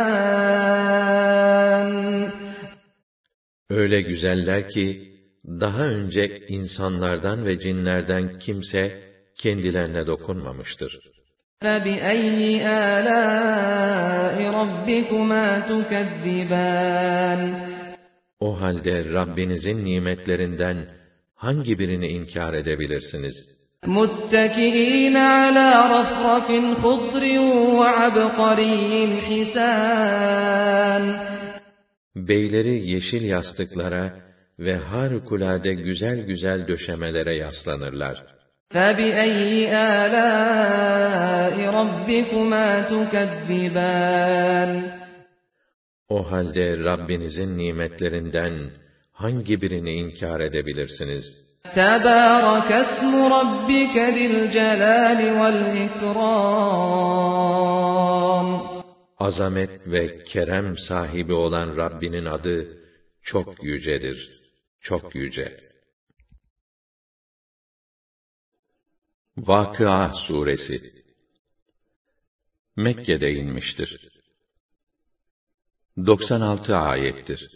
جَانٌّ. Öyle güzeller ki, daha önce insanlardan ve cinlerden kimse kendilerine dokunmamıştır. فَبِأَيِّ آلَاءِ رَبِّكُمَا تُكَذِّبَانِ. O halde Rabbinizin nimetlerinden hangi birini inkar edebilirsiniz? مُتَّكِئِينَ عَلَى رَفْرَفٍ خُضْرٍ وَعَبْقَرِيٍّ حِسَانٍ. Beyleri yeşil yastıklara ve harikulade güzel güzel döşemelere yaslanırlar. فَبِأَيِّ آلَاءِ رَبِّكُمَا تُكَذِّبَانِ. O halde Rabbinizin nimetlerinden hangi birini inkar edebilirsiniz? تَبَارَكَ اسْمُ رَبِّكَ ذِي الْجَلَالِ وَالْإِكْرَامِ. Azamet ve kerem sahibi olan Rabbinin adı çok yücedir, çok yüce. Vakıa Suresi Mekke'de inmiştir. doksan altı ayettir.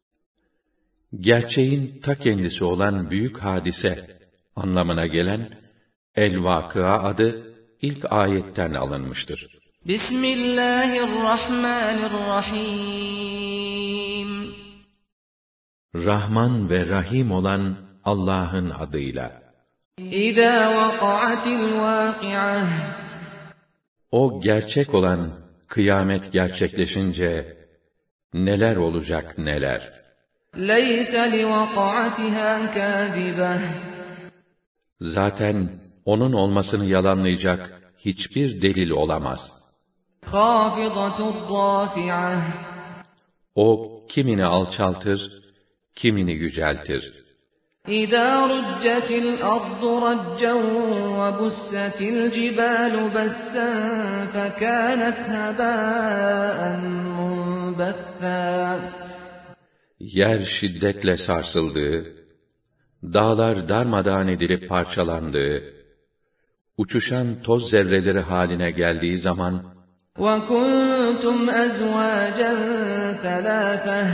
Gerçeğin ta kendisi olan büyük hadise anlamına gelen El-Vakıa adı ilk ayetten alınmıştır. Bismillahirrahmanirrahim. Rahman ve Rahim olan Allah'ın adıyla. İzâ vaka'atil vâki'ah. O gerçek olan kıyamet gerçekleşince neler olacak neler. Leyse li vaka'atiha kâzibeh. Zaten onun olmasını yalanlayacak hiçbir delil olamaz. Khâfidatur râfi'ah. O kimini alçaltır, kimini yüceltir. İzâ rüccetil ardu raccen ve bussetil cibalu bessen fekânet hebâen munbethâ. Yer şiddetle sarsıldığı, dağlar darmadağın edilip parçalandığı, uçuşan toz zerreleri haline geldiği zaman, وَكُنْتُمْ أَزْوَاجًا ثَلَاثَةً.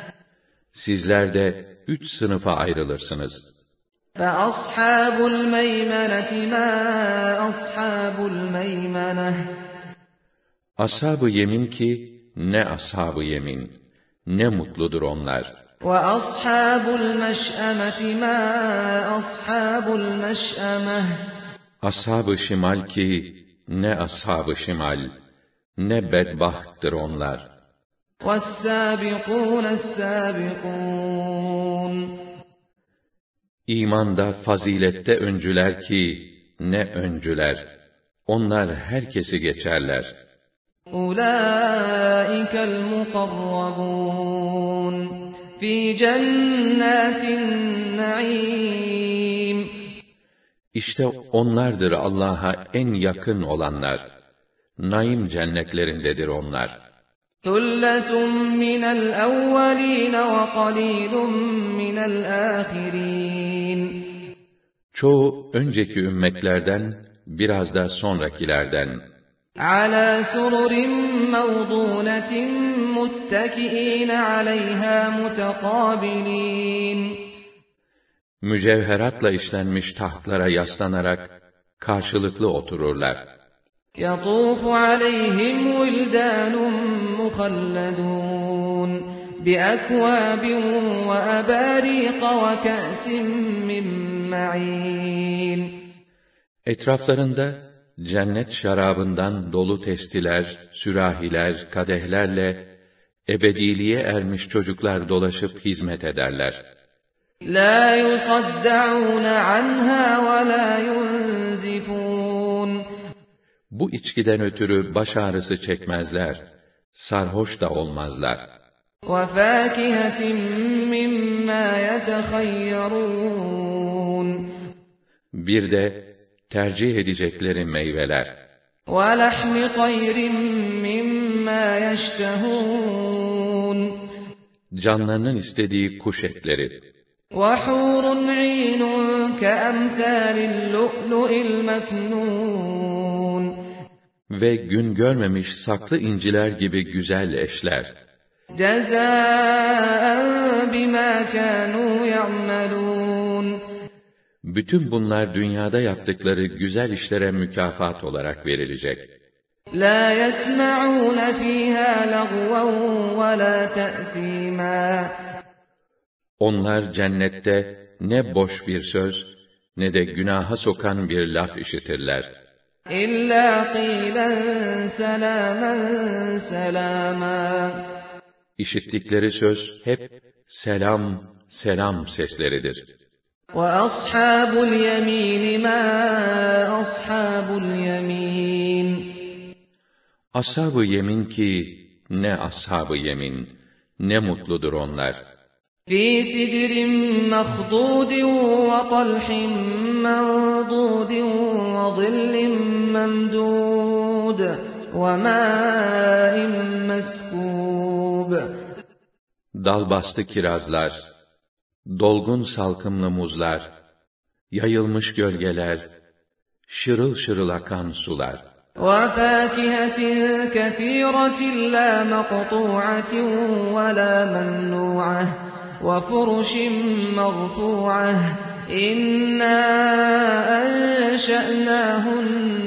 Sizler de üç sınıfa ayrılırsınız. فَأَصْحَابُ الْمَيْمَنَةِ مَا أَصْحَابُ الْمَيْمَنَةِ. Ashab-ı yemin ki, ne ashab-ı yemin, ne mutludur onlar. وَأَصْحَابُ الْمَشْأَمَةِ مَا أَصْحَابُ الْمَشْأَمَةِ. Ashab-ı şimal ki, ne ashab-ı şimal, ne bedbahttır onlar. وَالسَّابِقُونَ السَّابِقُونَ. İmanda, fazilette öncüler ki, ne öncüler. Onlar herkesi geçerler. أُولَٰئِكَ الْمُقَرَّبُونَ فِي جَنَّاتِ النَّعِيمِ. İşte onlardır Allah'a en yakın olanlar. Naim cennetlerindedir onlar. ثُلَّةٌ مِّنَ الْأَوَّلِينَ وَقَلِيلٌ مِّنَ الْآخِرِينَ. Çoğu önceki ümmetlerden, biraz da sonrakilerden. عَلَى سُرُرٍ مَّوْضُونَةٍ مُتَّكِئِينَ عَلَيْهَا مُتَقَابِلِينَ. Mücevheratla işlenmiş tahtlara yaslanarak karşılıklı otururlar. يَطُوفُ عَلَيْهِمْ وِلْدَانٌ مُخَلَّدُونَ بِأَكْوَابٍ وَأَبَارِيقَ وَكَأْسٍ مِّن مَّعِينٍ. Etraflarında cennet şarabından dolu testiler, sürahiler, kadehlerle ebediliğe ermiş çocuklar dolaşıp hizmet ederler. لَا يُصَدَّعُونَ عَنْهَا وَلَا يُنزِفُونَ. Bu içkiden ötürü baş ağrısı çekmezler, sarhoş da olmazlar. وَفَاكِهَةٍ مِّمَّا يَتَخَيَّرُونَ. Bir de tercih edecekleri meyveler. وَلَحْمِ طَيْرٍ مِّمَّا يَشْتَهُونَ. Canlarının istediği kuş etleri. وَحُورٌ عِينٌ كَأَمْثَالِ اللُّؤْلُؤِ الْمَكْنُونِ. Ve gün görmemiş saklı inciler gibi güzel eşler. جَزَاءً بِمَا كَانُوا يَعْمَلُونَ. Bütün bunlar dünyada yaptıkları güzel işlere mükafat olarak verilecek. لَا يَسْمَعُونَ فِيهَا لَغْوًا وَلَا تَأْثِيمًا. Onlar cennette ne boş bir söz, ne de günaha sokan bir laf işitirler. İlla qîlen selâmen selâmâ. İşittikleri söz hep selam, selam sesleridir. وَأَصْحَابُ الْيَمِينِ مَا أَصْحَابُ الْيَمِينِ. Ashab-ı yemin ki ne ashab-ı yemin, ne mutludur onlar. فِي سِدْرٍ مَّخْضُودٍ وَطَلْحٍ مَّنضُودٍ وَظِلٍّ مَّمْدُودٍ وَمَاءٍ مَّسْكُوبٍ. Dalbastı kirazlar, dolgun salkımlı muzlar, yayılmış gölgeler, şırıl şırıl akan sular. وَفَاكِهَةٍ كَثِيرَةٍ لَا مَقْطُوعَةٍ وَلَا مَمْنُوعَةٍ وَفُرُشٍ مَّرْفُوعَةٍ إِنَّا أَنشَأْنَاهُنَّ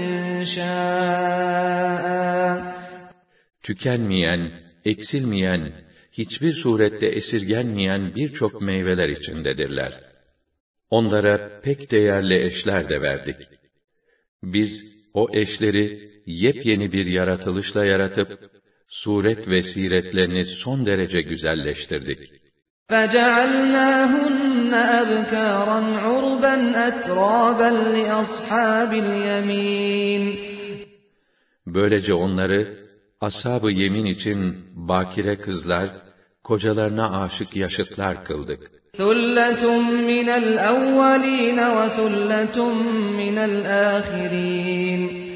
إِنشَاءً. Tükenmeyen, eksilmeyen, hiçbir surette esirgenmeyen birçok meyveler içindedirler. Onlara pek değerli eşler de verdik. Biz o eşleri yepyeni bir yaratılışla yaratıp, suret ve siretlerini son derece güzelleştirdik. فَجَعَلْنَاهُنَّ أَبْكَارًا عُرُبًا أَتْرَابًا لِأَصْحَابِ الْيَمِينِ. Böylece onları, ashab-ı yemin için bakire kızlar, kocalarına aşık yaşıtlar kıldık. ثُلَّةٌ مِّنَ الْأَوَّلِينَ وَثُلَّةٌ مِّنَ الْآخِرِينَ.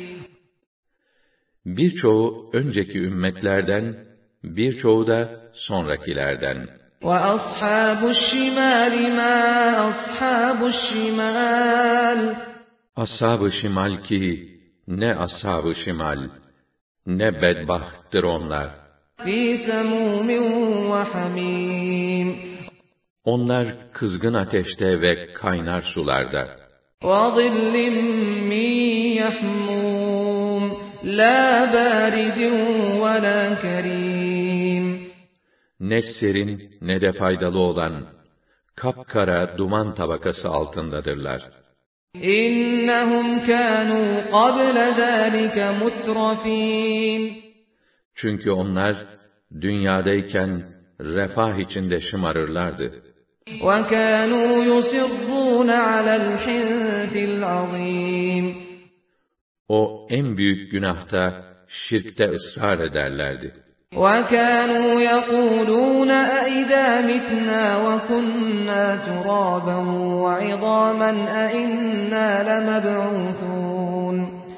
Birçoğu önceki ümmetlerden, birçoğu da sonrakilerden. وَأَصْحَابُ الشِّمَالِ مَا أَصْحَابُ الشِّمَالِ. Ashab-ı şimal ki, ne ashab-ı şimal, ne bedbahttır onlar. فِي سَمُومٍ وَحَمِيمٍ. Onlar kızgın ateşte ve kaynar sularda. وَظِلٍّ مِّن يَحْمُومٍ لَا بَارِدٍ وَلَا كَرِيمٍ. Ne serin ne de faydalı olan, kapkara duman tabakası altındadırlar. İnnehum kânû qabla zâlike mutrafîn. Çünkü onlar, dünyadayken refah içinde şımarırlardı. وَكَانُوا يُصِرُّونَ عَلَى الْحِنثِ الْعَظِيمِ. O en büyük günahta, şirkte ısrar ederlerdi. وَكَانُوا يَقُولُونَ أَإِذَا مِتْنَا وَكُنَّا تُرَابًا وَعِظَامًا أَإِنَّا لَمَبْعُوثُونَ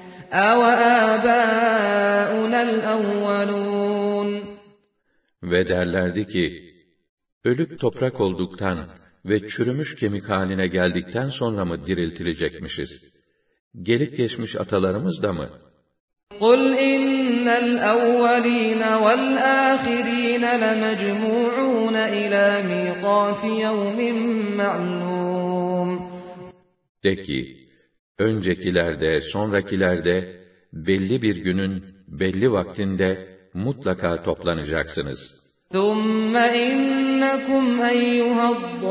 أَوَآبَاؤُنَا الْأَوَّلُونَ. Ve derlerdi ki, ölüp toprak olduktan ve çürümüş kemik haline geldikten sonra mı diriltilecekmişiz? Gelip geçmiş atalarımız da mı? قُلْ إِنَّ الْأَوَّلِينَ وَالْآخِرِينَ لَمَجْمُوعُونَ إِلَى مِيقَاتِ يَوْمٍ مَّعْلُومٍ. De ki, öncekiler de sonrakiler de belli bir günün belli vaktinde mutlaka toplanacaksınız. ثُمَّ إِنَّكُمْ أَيُّهَا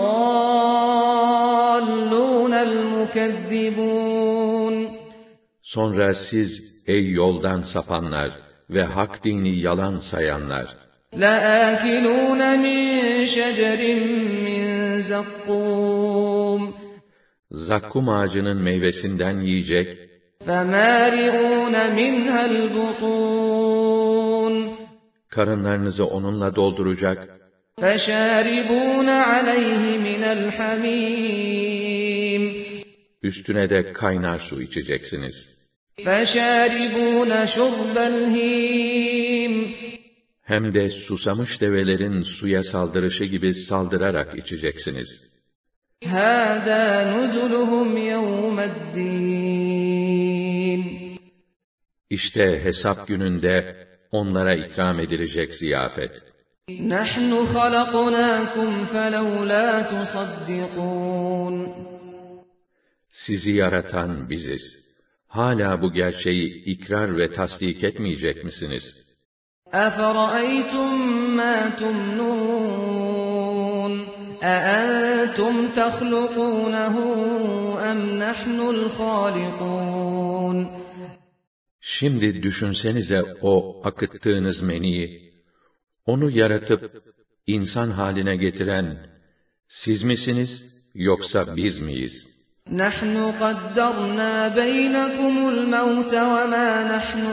الضَّالُّونَ الْمُكَذِّبُونَ. Sonra siz, ey yoldan sapanlar ve hak dini yalan sayanlar, لَآكِلُونَ مِنْ شَجَرٍ مِّنْ زَقُّومٍ. zakkum ağacının meyvesinden yiyecek, فَمَالِئُونَ مِنْهَا الْبُطُونَ. karınlarınızı onunla dolduracak, فَشَارِبُونَ عَلَيْهِ مِنَ الْحَمِيمِ. üstüne de kaynar su içeceksiniz. فَشَارِبُونَ شُرْبَ الْهِيمِ. Hem de susamış develerin suya saldırışı gibi saldırarak içeceksiniz. هَذَا نُزُلُهُمْ يَوْمَ الدِّينِ. İşte hesap gününde onlara ikram edilecek ziyafet. نَحْنُ خَلَقْنَاكُمْ فَلَوْلَا تُصَدِّقُونَ. Sizi yaratan biziz. Hala bu gerçeği ikrar ve tasdik etmeyecek misiniz? أَفَرَأَيْتُمْ مَا تُمْنُونَ. أأنتم تخلقونه أم نحن الخالقون Şimdi düşünsenize o akıttığınız meniyi, onu yaratıp insan haline getiren siz misiniz yoksa biz miyiz? نحن قدرنا بينكم الموت وما نحن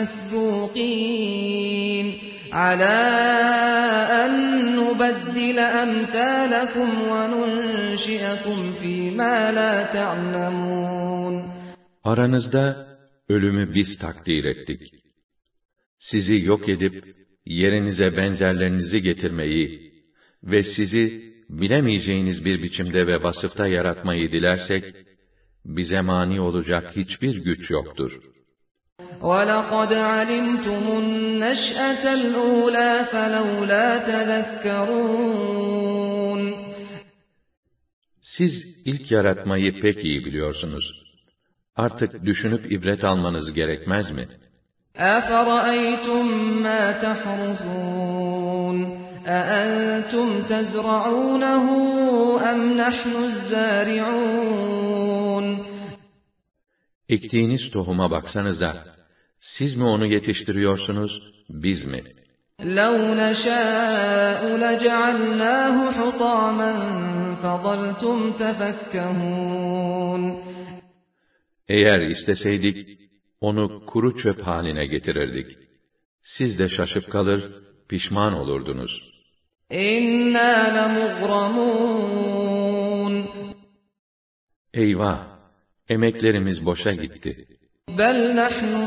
بمسبوقين على أن نبدل أمثالكم وننشئكم فيما لا تعلمون. Aranızda ölümü biz takdir ettik. Sizi yok edip yerinize benzerlerinizi getirmeyi ve sizi bilemeyeceğiniz bir biçimde ve vasıfta yaratmayı dilersek, bize mani olacak hiçbir güç yoktur. وَلَقَدْ عَلِمْتُمُ النَّشْأَةَ الْأُولَى فَلَوْلَا تَذَكَّرُونَ Siz ilk yaratmayı pek iyi biliyorsunuz. Artık düşünüp ibret almanız gerekmez mi? أَفَرَأَيْتُمْ مَا تَحْرُثُونَ أَأَنْتُمْ تَزْرَعُونَهُ أَمْ نَحْنُ الزَّارِعُونَ Ektiğiniz tohuma baksanıza, siz mi onu yetiştiriyorsunuz, biz mi? لَوْ نَشَاءُ لَجَعَلْنَاهُ حُطَامًا فَظَلْتُمْ تَفَكَّهُونَ Eğer isteseydik, onu kuru çöp haline getirirdik. Siz de şaşıp kalır, pişman olurdunuz. İnna lemughramun. Eyvah! Emeklerimiz boşa gitti. Bel nahnu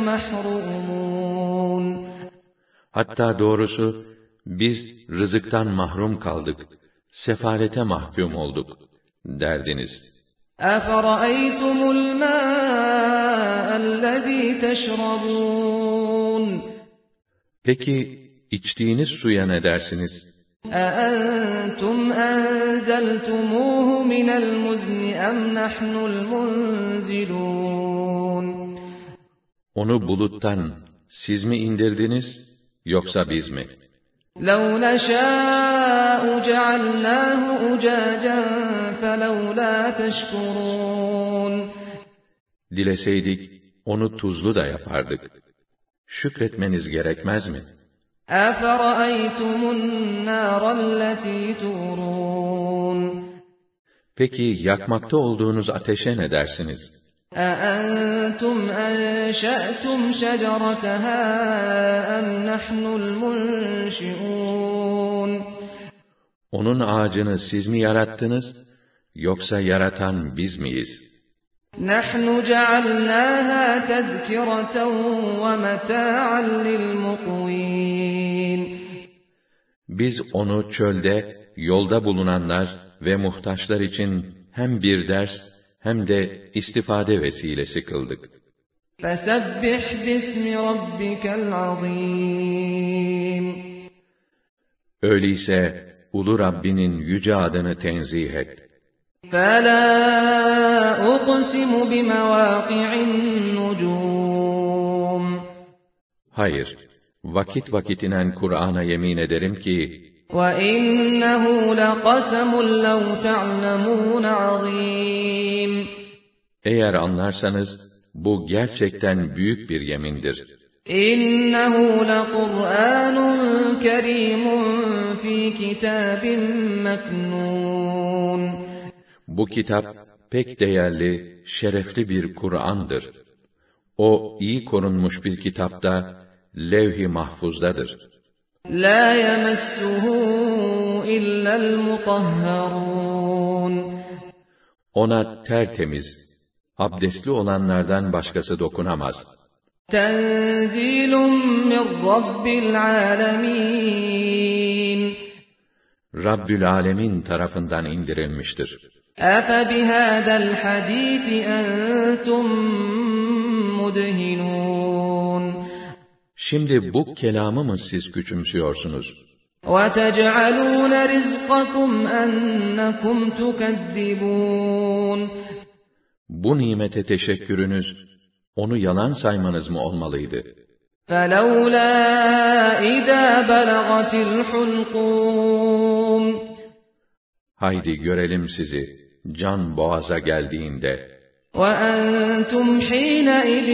mahrumun. Hatta doğrusu, biz rızıktan mahrum kaldık, sefalete mahkum olduk, derdiniz. أَفَرَأَيْتُمُ الْمَاءَ الَّذ۪ي تَشْرَبُونَ Peki, içtiğiniz suya ne dersiniz? أَأَنْتُمْ أَنْزَلْتُمُوهُ مِنَ الْمُزْنِ أَمْ نَحْنُ الْمُنْزِلُونَ Onu buluttan siz mi indirdiniz, yoksa biz mi? لَوْ نَشَاءُ جَعَلْنَاهُ أُجَاجًا فَلَوْلَا تَشْكُرُونَ Dileseydik, onu tuzlu da yapardık. Şükretmeniz gerekmez mi? أَفَرَأَيْتُمُ النَّارَ الَّتِي تُورُونَ Peki, yakmakta olduğunuz ateşe ne dersiniz? أَأَنْتُمْ أَنْشَأْتُمْ شَجَرَتَهَا أَمْ نَحْنُ الْمُنْشِئُونَ Onun ağacını siz mi yarattınız, yoksa yaratan biz miyiz? نَحْنُ جَعَلْنَاهَا تَذْكِرَةً وَمَتَاعًا لِلْمُقْوِينَ Biz onu çölde, yolda bulunanlar ve muhtaçlar için hem bir ders, hem de istifade vesilesi kıldık. فَسَبِّحْ بِاسْمِ رَبِّكَ الْعَظِيمِ Öyleyse, ulu Rabbinin yüce adını tenzih et. فَلَا أُقْسِمُ بِمَوَاقِعِ النُّجُومِ Hayır, vakit vakit inen Kur'an'a yemin ederim ki, وَإِنَّهُ لَقَسَمٌ لَوْ تَعْلَمُونَ عَظِيمٌ eğer anlarsanız, bu gerçekten büyük bir yemindir. إِنَّهُ لَقُرْآنٌ كَرِيمٌ فِي كِتَابٍ مَكْنُونٍ Bu kitap, pek değerli, şerefli bir Kur'an'dır. O, iyi korunmuş bir kitapta, levh-i mahfuzdadır. لَا يَمَسُّهُ إِلَّا الْمُطَهَّرُونَ Ona tertemiz, abdestli olanlardan başkası dokunamaz. تَنْزِيلٌ مِّنْ رَبِّ الْعَالَمِينَ Rabbül Alemin tarafından indirilmiştir. أَفَبِهَذَا الْحَدِيثِ أَنْتُمْ مُدْهِنُونَ Şimdi bu kelamı mı siz küçümsüyorsunuz? وَتَجْعَلُونَ رِزْقَكُمْ أَنَّكُمْ تُكَذِّبُونَ Bu nimete teşekkürünüz, onu yalan saymanız mı olmalıydı? فَلَوْلَا إِذَا بَلَغَتِ الْحُلْقُومَ haydi görelim sizi, can boğaza geldiğinde. وَأَنْتُمْ حِينَئِذٍ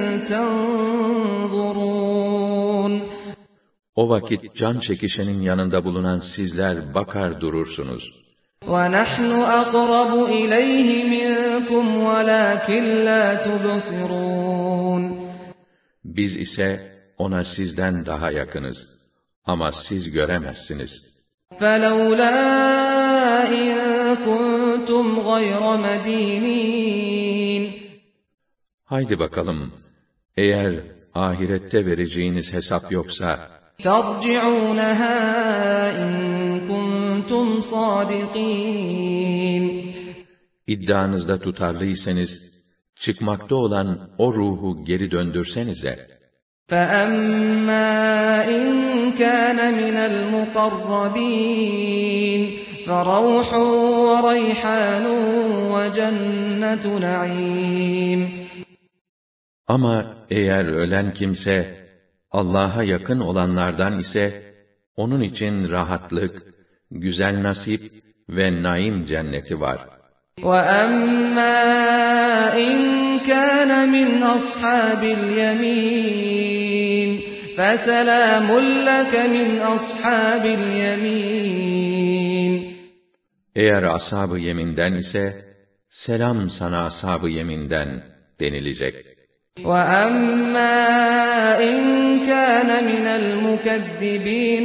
تَنْظُرُونَ O vakit can çekişenin yanında bulunan sizler bakar durursunuz. وَنَحْنُ أَقْرَبُ إِلَيْهِ مِنْكُمْ وَلَكِنْ لَا تُبْصِرُونَ Biz ise ona sizden daha yakınız. Ama siz göremezsiniz. فَلَوْلَا إِن كُنْتُمْ غَيْرَ مَدِينِينَ Haydi bakalım, eğer ahirette vereceğiniz hesap yoksa, تَرْجِعُونَهَا إِن كُنْتُمْ صَادِقِينَ İddianızda tutarlıysanız, çıkmakta olan o ruhu geri döndürsenize. فَأَمَّا إِن كَانَ مِنَ الْمُقَرَّبِينَ فَرَوْحٌ وَرَيْحَانٌ وَجَنَّةُ نَعِيمٍ Ama eğer ölen kimse, Allah'a yakın olanlardan ise, onun için rahatlık, güzel nasip ve naim cenneti var. وَأَمَّا إِن كَانَ مِنْ أَصْحَابِ الْيَمِينِ فَسَلَامٌ لَكَ مِنْ أَصْحَابِ الْيَمِينِ Eğer ashab-ı yeminden ise, selam sana ashab-ı yeminden denilecek. وَأَمَّا إِن كَانَ مِنَ الْمُكَذِّبِينَ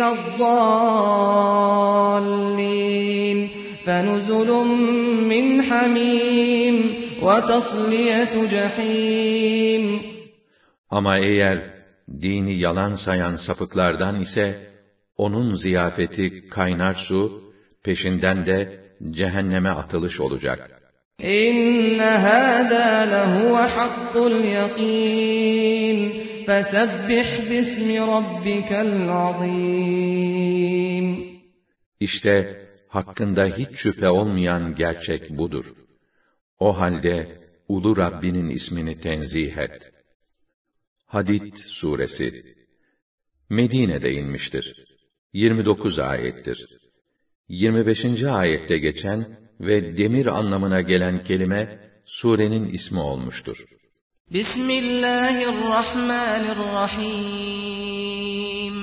الضَّالِّينَ فَنُزُلٌ مِّنْ حَمِيمٍ وَتَصْلِيَةُ جَحِيمٍ Ama eğer dini yalan sayan sapıklardan ise, onun ziyafeti kaynar su, peşinden de cehenneme atılış olacak. إِنَّ هَذَا لَهُوَ حَقُّ الْيَقِينِ فَسَبِّحْ بِاسْمِ رَبِّكَ الْعَظِيمِ İşte hakkında hiç şüphe olmayan gerçek budur. O halde ulu Rabbinin ismini tenzih et. Hadid suresi Medine'de inmiştir. yirmi dokuz ayettir. yirmi beşinci ayette geçen ve demir anlamına gelen kelime surenin ismi olmuştur. Bismillahirrahmanirrahim.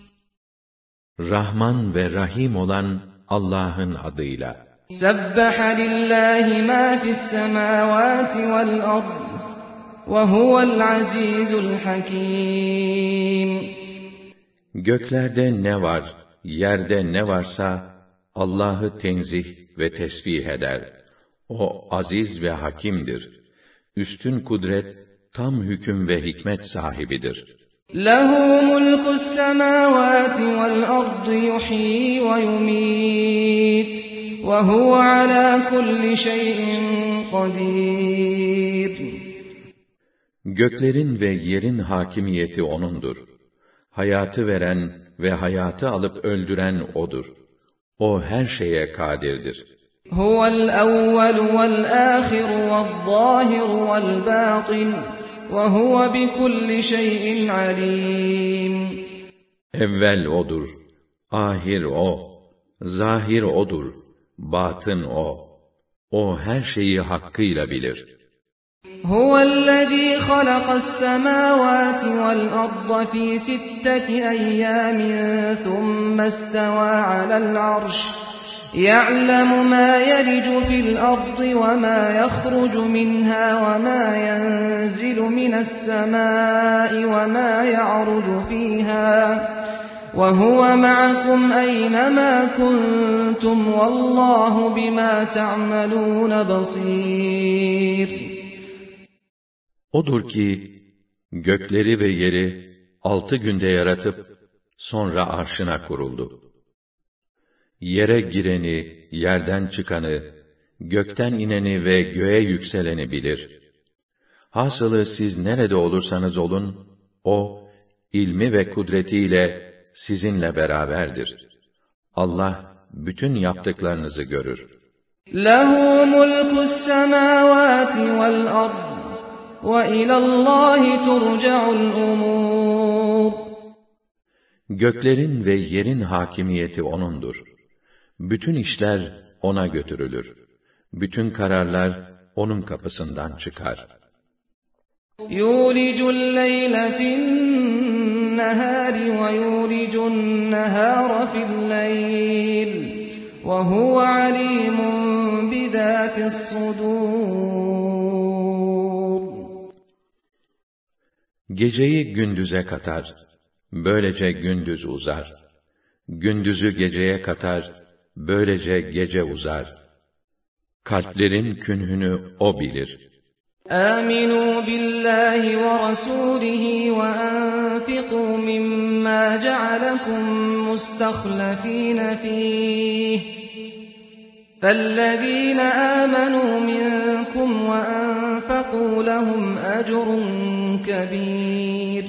Rahman ve Rahim olan Allah'ın adıyla. Sebbaha lillahi ma fis semawati vel ard ve huvel azizul hakim. Göklerde ne var, yerde ne varsa Allah'ı tenzih ve tesbih eder. O aziz ve hakimdir. Üstün kudret, tam hüküm ve hikmet sahibidir. Lehu mulkus semavati vel ardı yuhyi ve yumit ve huve ala kulli şeyin kadir. Göklerin ve yerin hakimiyeti O'nundur. Hayatı veren ve hayatı alıp öldüren O'dur. O her şeye kadirdir. Huvel evvel vel ahir vel zahir vel batin ve huve bi kulli şeyin alim. Evvel O'dur, ahir O, zahir O'dur, batın O. O her şeyi hakkıyla bilir. Huvellezî halakas semâvâti vel arda fî sitteti eyyâmin thumme istevâ alel arş. يَعْلَمُ مَا يَلِجُ فِي الْأَرْضِ وَمَا يَخْرُجُ مِنْهَا وَمَا يَنْزِلُ مِنَ السَّمَاءِ وَمَا يَعْرُجُ فِيهَا وَهُوَ مَعَكُمْ أَيْنَمَا كُنْتُمْ وَاللّٰهُ بِمَا تَعْمَلُونَ بَصِيرٌ. Odur ki, gökleri ve yeri altı günde yaratıp, sonra arşına kuruldu. Yere gireni, yerden çıkanı, gökten ineni ve göğe yükseleni bilir. Hasılı siz nerede olursanız olun, O, ilmi ve kudretiyle sizinle beraberdir. Allah, bütün yaptıklarınızı görür. Lehu mulkus semâvâti vel ard ve ilallâhi turca'ul umûr. Göklerin ve yerin hakimiyeti O'nundur. Bütün işler ona götürülür. Bütün kararlar onun kapısından çıkar. يُولِجُ اللَّيْلَ فِي النَّهَارِ وَيُولِجُ النَّهَارَ فِي اللَّيْلِ وَهُوَ عَلِيمٌ بِذَاتِ الصُّدُورِ. Geceyi gündüze katar, böylece gündüz uzar. Gündüzü geceye katar, böylece gece uzar. Kalplerin künhünü o bilir. آمنوا بالله ورسوله وأنفقوا مما جعلكم مستخلفين فيه فالذين آمنوا منكم وأنفقوا لهم أجر كبير.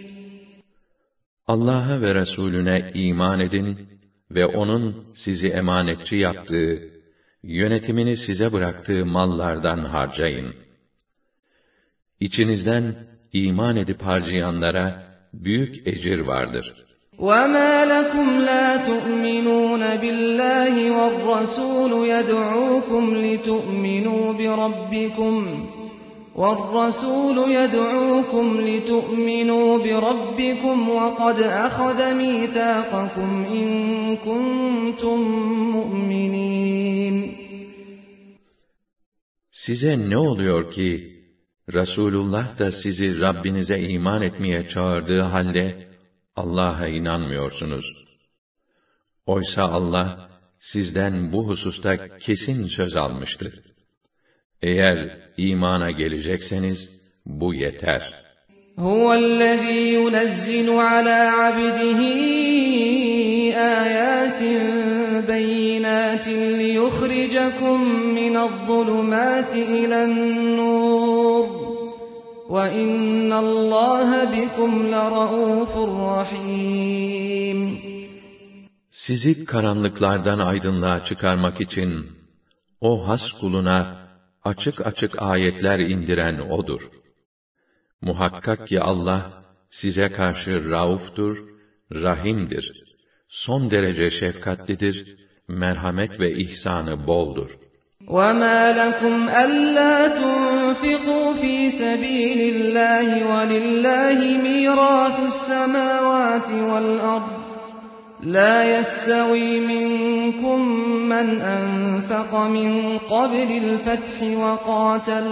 Allah'a ve Resulüne iman edin ve onun sizi emanetçi yaptığı, yönetimini size bıraktığı mallardan harcayın. İçinizden iman edip harcayanlara büyük ecir vardır. وَمَا لَكُمْ لَا تُؤْمِنُونَ بِاللَّهِ وَالرَّسُولُ يَدْعُوكُمْ لِتُؤْمِنُوا بِرَبِّكُمْ وَالرَّسُولُ يَدْعُوكُمْ لِتُؤْمِنُوا بِرَبِّكُمْ وَقَدْ أَخَذَ مِيثَاقَكُمْ إِن كُنتُم مُّؤْمِنِينَ. Size ne oluyor ki Resulullah da sizi Rabbinize iman etmeye çağırdığı halde Allah'a inanmıyorsunuz. Oysa Allah sizden bu hususta kesin söz almıştır. Eğer imana gelecekseniz bu yeter. Huvellezî yunezzilu alâ abdihi âyâtin beyinâtin liyukhricakum mine'z-zulumâti ilen-nûr ve innallâhe bikum lera'ûfur rahîm. Sizi karanlıklardan aydınlığa çıkarmak için o has kuluna açık açık ayetler indiren O'dur. Muhakkak ki Allah size karşı rauftur, rahimdir. Son derece şefkatlidir, merhamet ve ihsanı boldur. وَمَا لَكُمْ أَلَّا تُنْفِقُوا فِي سَبِيلِ اللَّهِ وَلِلَّهِ مِيرَاثُ السَّمَاوَاتِ وَالْأَرْضِ لَا يَسْتَوِي مِنكُم مَّنْ أَنفَقَ مِن قَبْلِ الْفَتْحِ وَقَاتَلَ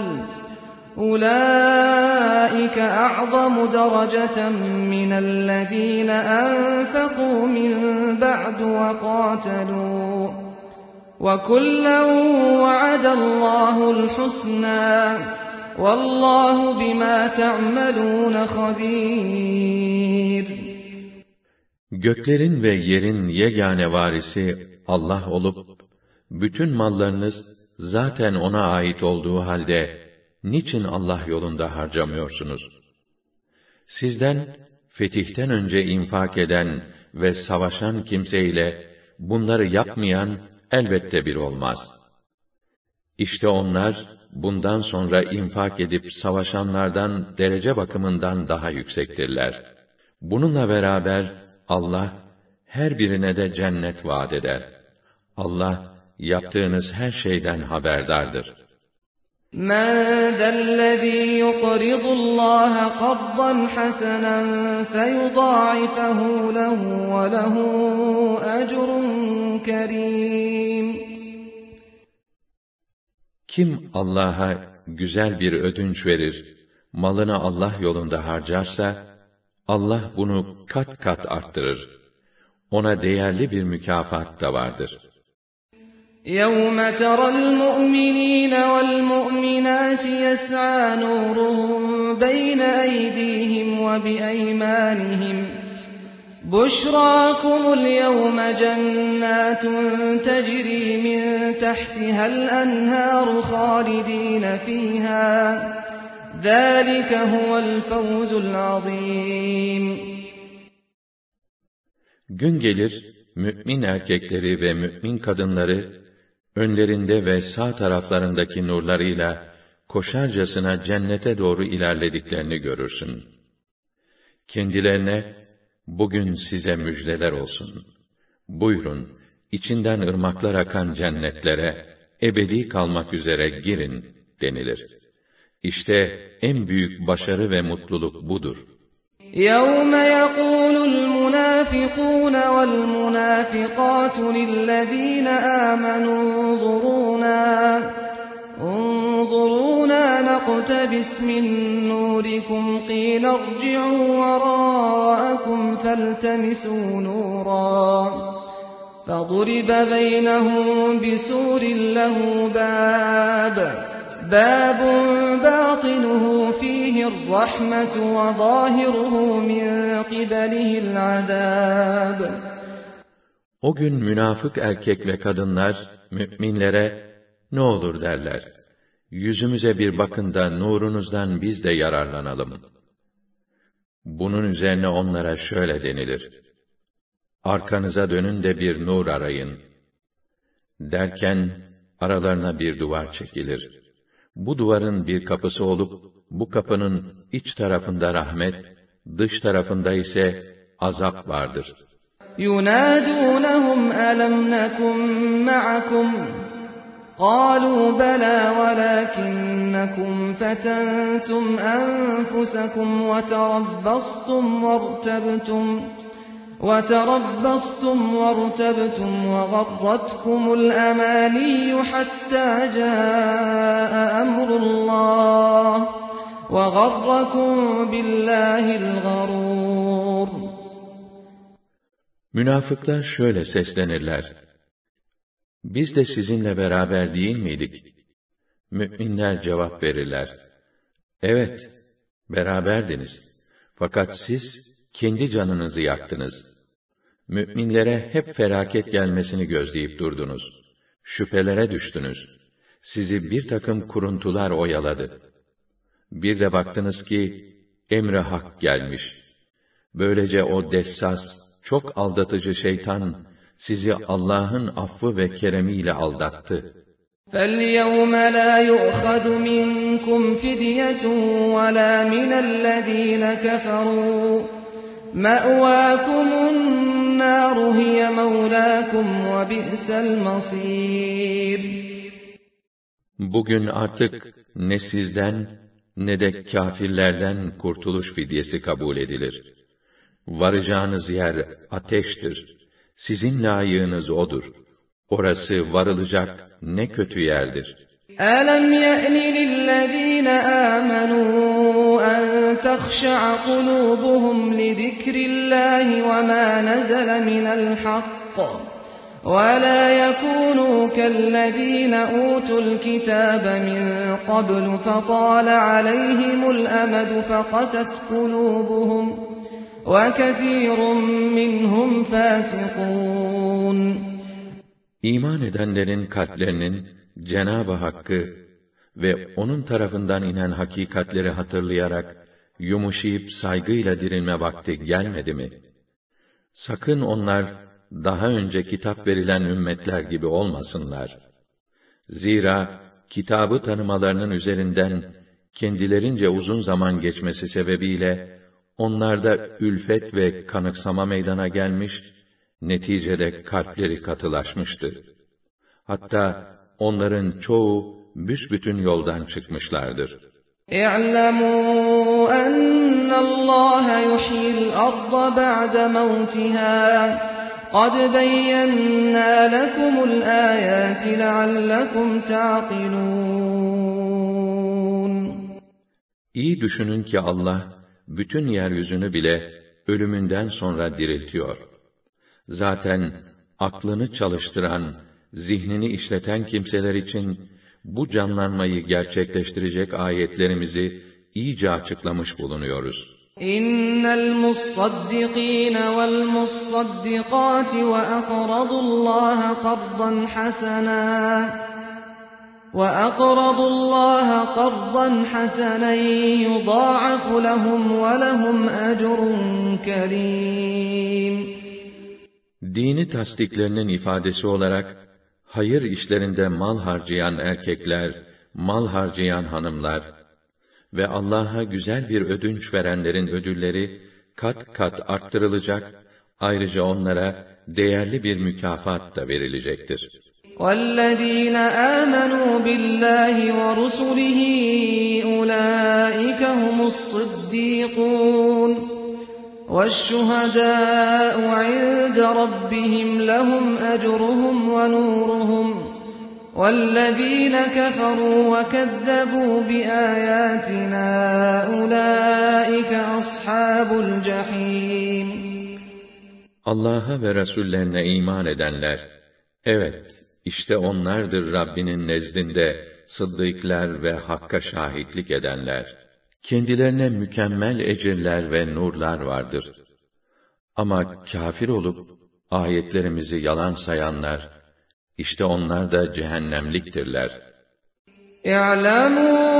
أُولَٰئِكَ أَعْظَمُ دَرَجَةً مِّنَ الَّذِينَ أَنفَقُوا مِن بَعْدُ وَقَاتَلُوا وَكُلًّا وَعَدَ اللَّهُ الْحُسْنَىٰ وَاللَّهُ بِمَا تَعْمَلُونَ خَبِيرٌ. Göklerin ve yerin yegane varisi Allah olup, bütün mallarınız zaten O'na ait olduğu halde, niçin Allah yolunda harcamıyorsunuz? Sizden, fetihten önce infak eden ve savaşan kimseyle, bunları yapmayan, elbette bir olmaz. İşte onlar, bundan sonra infak edip savaşanlardan derece bakımından daha yüksektirler. Bununla beraber, Allah, her birine de cennet vaat eder. Allah, yaptığınız her şeyden haberdardır. مَنْ ذَا الَّذ۪ي يُقْرِضُ اللّٰهَ قَرْضًا حَسَنًا فَيُضَاعِفَهُ لَهُ وَلَهُ أَجْرٌ كَرِيمٌ. Kim Allah'a güzel bir ödünç verir, malını Allah yolunda harcarsa, Allah bunu kat kat arttırır. Ona değerli bir mükafat da vardır. يَوْمَ تَرَى الْمُؤْمِنِينَ وَالْمُؤْمِنَاتِ يَسْعَى نُورُهُمْ بَيْنَ أَيْدِيهِمْ وَبِأَيْمَانِهِمْ بُشْرَاكُمُ الْيَوْمَ جَنَّاتٌ تَجْرِي مِنْ تَحْتِهَا الْأَنْهَارُ خَالِدِينَ فِيهَا ذَٰلِكَ هُوَ الْفَوْزُ الْعَظِيمُ. Gün gelir, mümin erkekleri ve mümin kadınları, önlerinde ve sağ taraflarındaki nurlarıyla, koşarcasına cennete doğru ilerlediklerini görürsün. Kendilerine, bugün size müjdeler olsun. Buyurun, içinden ırmaklar akan cennetlere ebedi kalmak üzere girin denilir. İşte en büyük başarı ve mutluluk budur. يَوْمَ يَقُولُ الْمُنَافِقُونَ وَالْمُنَافِقَاتُ لِلَّذِينَ آمَنُوا انظُرُونَا انظُرُونَا نَقْتَبِسْ مِنْ نُورِكُمْ قِيلَ ارْجِعُوا وَرَاءَكُمْ فَالْتَمِسُوا نُورًا فَضُرِبَ بَيْنَهُم بِسُورٍ لَهُ بَابٌ بَابٌ بَاطِنُهُ فِيهِ الرَّحْمَةُ وَظَاهِرُهُ مِنْ قِبَلِهِ الْعَذَابُ. O gün münafık erkek ve kadınlar müminlere ne olur derler. Yüzümüze bir bakın da nurunuzdan biz de yararlanalım. Bunun üzerine onlara şöyle denilir: arkanıza dönün de bir nur arayın. Derken aralarına bir duvar çekilir. Bu duvarın bir kapısı olup, bu kapının iç tarafında rahmet, dış tarafında ise azap vardır. يُنَادُونَهُمْ أَلَمْ نَكُنْ مَعَكُمْ قَالُوا بَلَى وَلَكِنَّكُمْ فَتَنْتُمْ أَنفُسَكُمْ وَتَرَبَّصْتُمْ وَارْتَبْتُمْ وَتَرَبَّصْتُمْ وَارْتَبْتُمْ وَغَرَّتْكُمُ الْأَمَانِيُّ حَتَّى جَاءَ أَمْرُ اللَّهِ وَغَرَّكُمْ بِاللَّهِ الْغَرُورُ. Münafıklar şöyle seslenirler: biz de sizinle beraber değil miydik? Müminler cevap verirler: evet, beraberdiniz. Fakat siz kendi canınızı yaktınız. Müminlere hep felaket gelmesini gözleyip durdunuz. Şüphelere düştünüz. Sizi bir takım kuruntular oyaladı. Bir de baktınız ki emre hak gelmiş. Böylece o dessas, çok aldatıcı şeytan sizi Allah'ın affı ve keremiyle aldattı. فَالْيَوْمَ لَا يُؤْخَذُ مِنْكُمْ فِدْيَةٌ وَلَا مِنَ الَّذِينَ كَفَرُوا مَأْوَاكُمُ النَّارُ هِيَ مَوْلَاكُمْ وَبِئْسَ الْمَصِيرُ. Bugün artık ne sizden ne de kâfirlerden kurtuluş fidyesi kabul edilir. Varacağınız yer ateştir. Sizin layığınız odur. Orası varılacak ne kötü yerdir. أَلَمْ يَأْنِ لِلَّذِينَ آمَنُوا أَن تَخْشَعَ قُلُوبُهُمْ لِذِكْرِ اللَّهِ وَمَا نَزَلَ مِنَ الْحَقِّ وَلَا يَكُونُوا كَالَّذِينَ أُوتُوا الْكِتَابَ مِنْ قَبْلُ فَطَالَ عَلَيْهِمُ الْأَمَدُ فَقَسَتْ قُلُوبُهُمْ وَكَثِيرٌ مِّنْهُمْ فَاسِقُونَ. İman edenlerin kalplerinin Cenab-ı Hakk'ı ve onun tarafından inen hakikatleri hatırlayarak yumuşayıp saygıyla dirilme vakti gelmedi mi? Sakın onlar daha önce kitap verilen ümmetler gibi olmasınlar. Zira kitabı tanımalarının üzerinden kendilerince uzun zaman geçmesi sebebiyle onlarda ülfet ve kanıksama meydana gelmiş, neticede kalpleri katılaşmıştı. Hatta onların çoğu büsbütün yoldan çıkmışlardır. اِعْلَمُوا أَنَّ اللّٰهَ يُحْيِي الْأَرْضَ بَعْدَ مَوْتِهَا قَدْ بَيَّنَّا لَكُمُ الْآيَاتِ لَعَلَّكُمْ تَعْقِلُونَ. İyi düşünün ki Allah, bütün yeryüzünü bile ölümünden sonra diriltiyor. Zaten aklını çalıştıran, zihnini işleten kimseler için bu canlanmayı gerçekleştirecek ayetlerimizi iyice açıklamış bulunuyoruz. İnnel mussaddiqin vel mussaddiqat ve aqradullaha qardan hasana ve aqradullaha qardan hasanan yudâ'afu lehum ve lehum ecrun kerîm. Dini tasdiklerinin ifadesi olarak hayır işlerinde mal harcayan erkekler, mal harcayan hanımlar ve Allah'a güzel bir ödünç verenlerin ödülleri kat kat arttırılacak, Ayrıca onlara değerli bir mükafat da verilecektir. وَالَّذ۪ينَ آمَنُوا بِاللّٰهِ وَرُسُلِهِ أُولَٰئِكَ هُمُ الصِّدِّيقُونَ وَالشُّهَدَاءُ عِندَ رَبِّهِمْ لَهُمْ أَجْرُهُمْ وَنُورُهُمْ وَالَّذ۪ينَ كَفَرُوا وَكَذَّبُوا بِآيَاتِنَا أُولَٰئِكَ أَصْحَابُ الْجَحِيمِ. Allah'a ve Resullerine iman edenler, evet, işte onlardır Rabbinin nezdinde sıddıklar ve Hakk'a şahitlik edenler. Kendilerine mükemmel ecirler ve nurlar vardır. Ama kâfir olup ayetlerimizi yalan sayanlar, işte onlar da cehennemliktirler. اِعْلَمُوا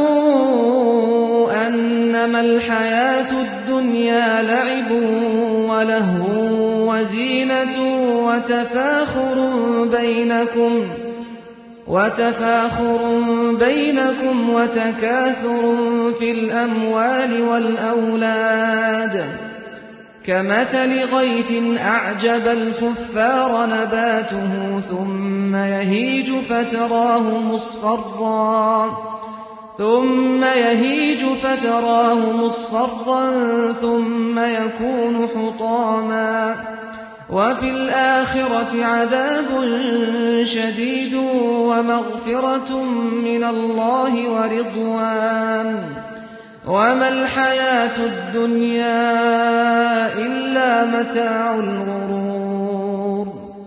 أَنَّمَا الْحَيَاةُ الدُّنْيَا لَعِبٌ وَلَهْوٌ وَزِينَةٌ وَتَفَاخُرٌ بَيْنَكُمْ وَتَفَاخُرٌ بَيْنَكُمْ وَتَكَاثُرٌ فِي الْأَمْوَالِ وَالْأَوْلَادِ كَمَثَلِ غَيْثٍ أَعْجَبَ الْكُفَّارَ نَبَاتُهُ ثُمَّ يَهِيجُ فَتَرَاهُ مُصْفَرًّا ثُمَّ يَهِيجُ فَتَرَاهُ مُصْفَرًّا ثُمَّ يَكُونُ حُطَامًا وَفِي الْآخِرَةِ عَذَابٌ شَدِيدٌ وَمَغْفِرَةٌ مِّنَ اللّٰهِ وَرِضْوَانٌ وَمَا الْحَيَاةُ الدُّنْيَا إِلَّا مَتَاعُ الْغُرُورِ.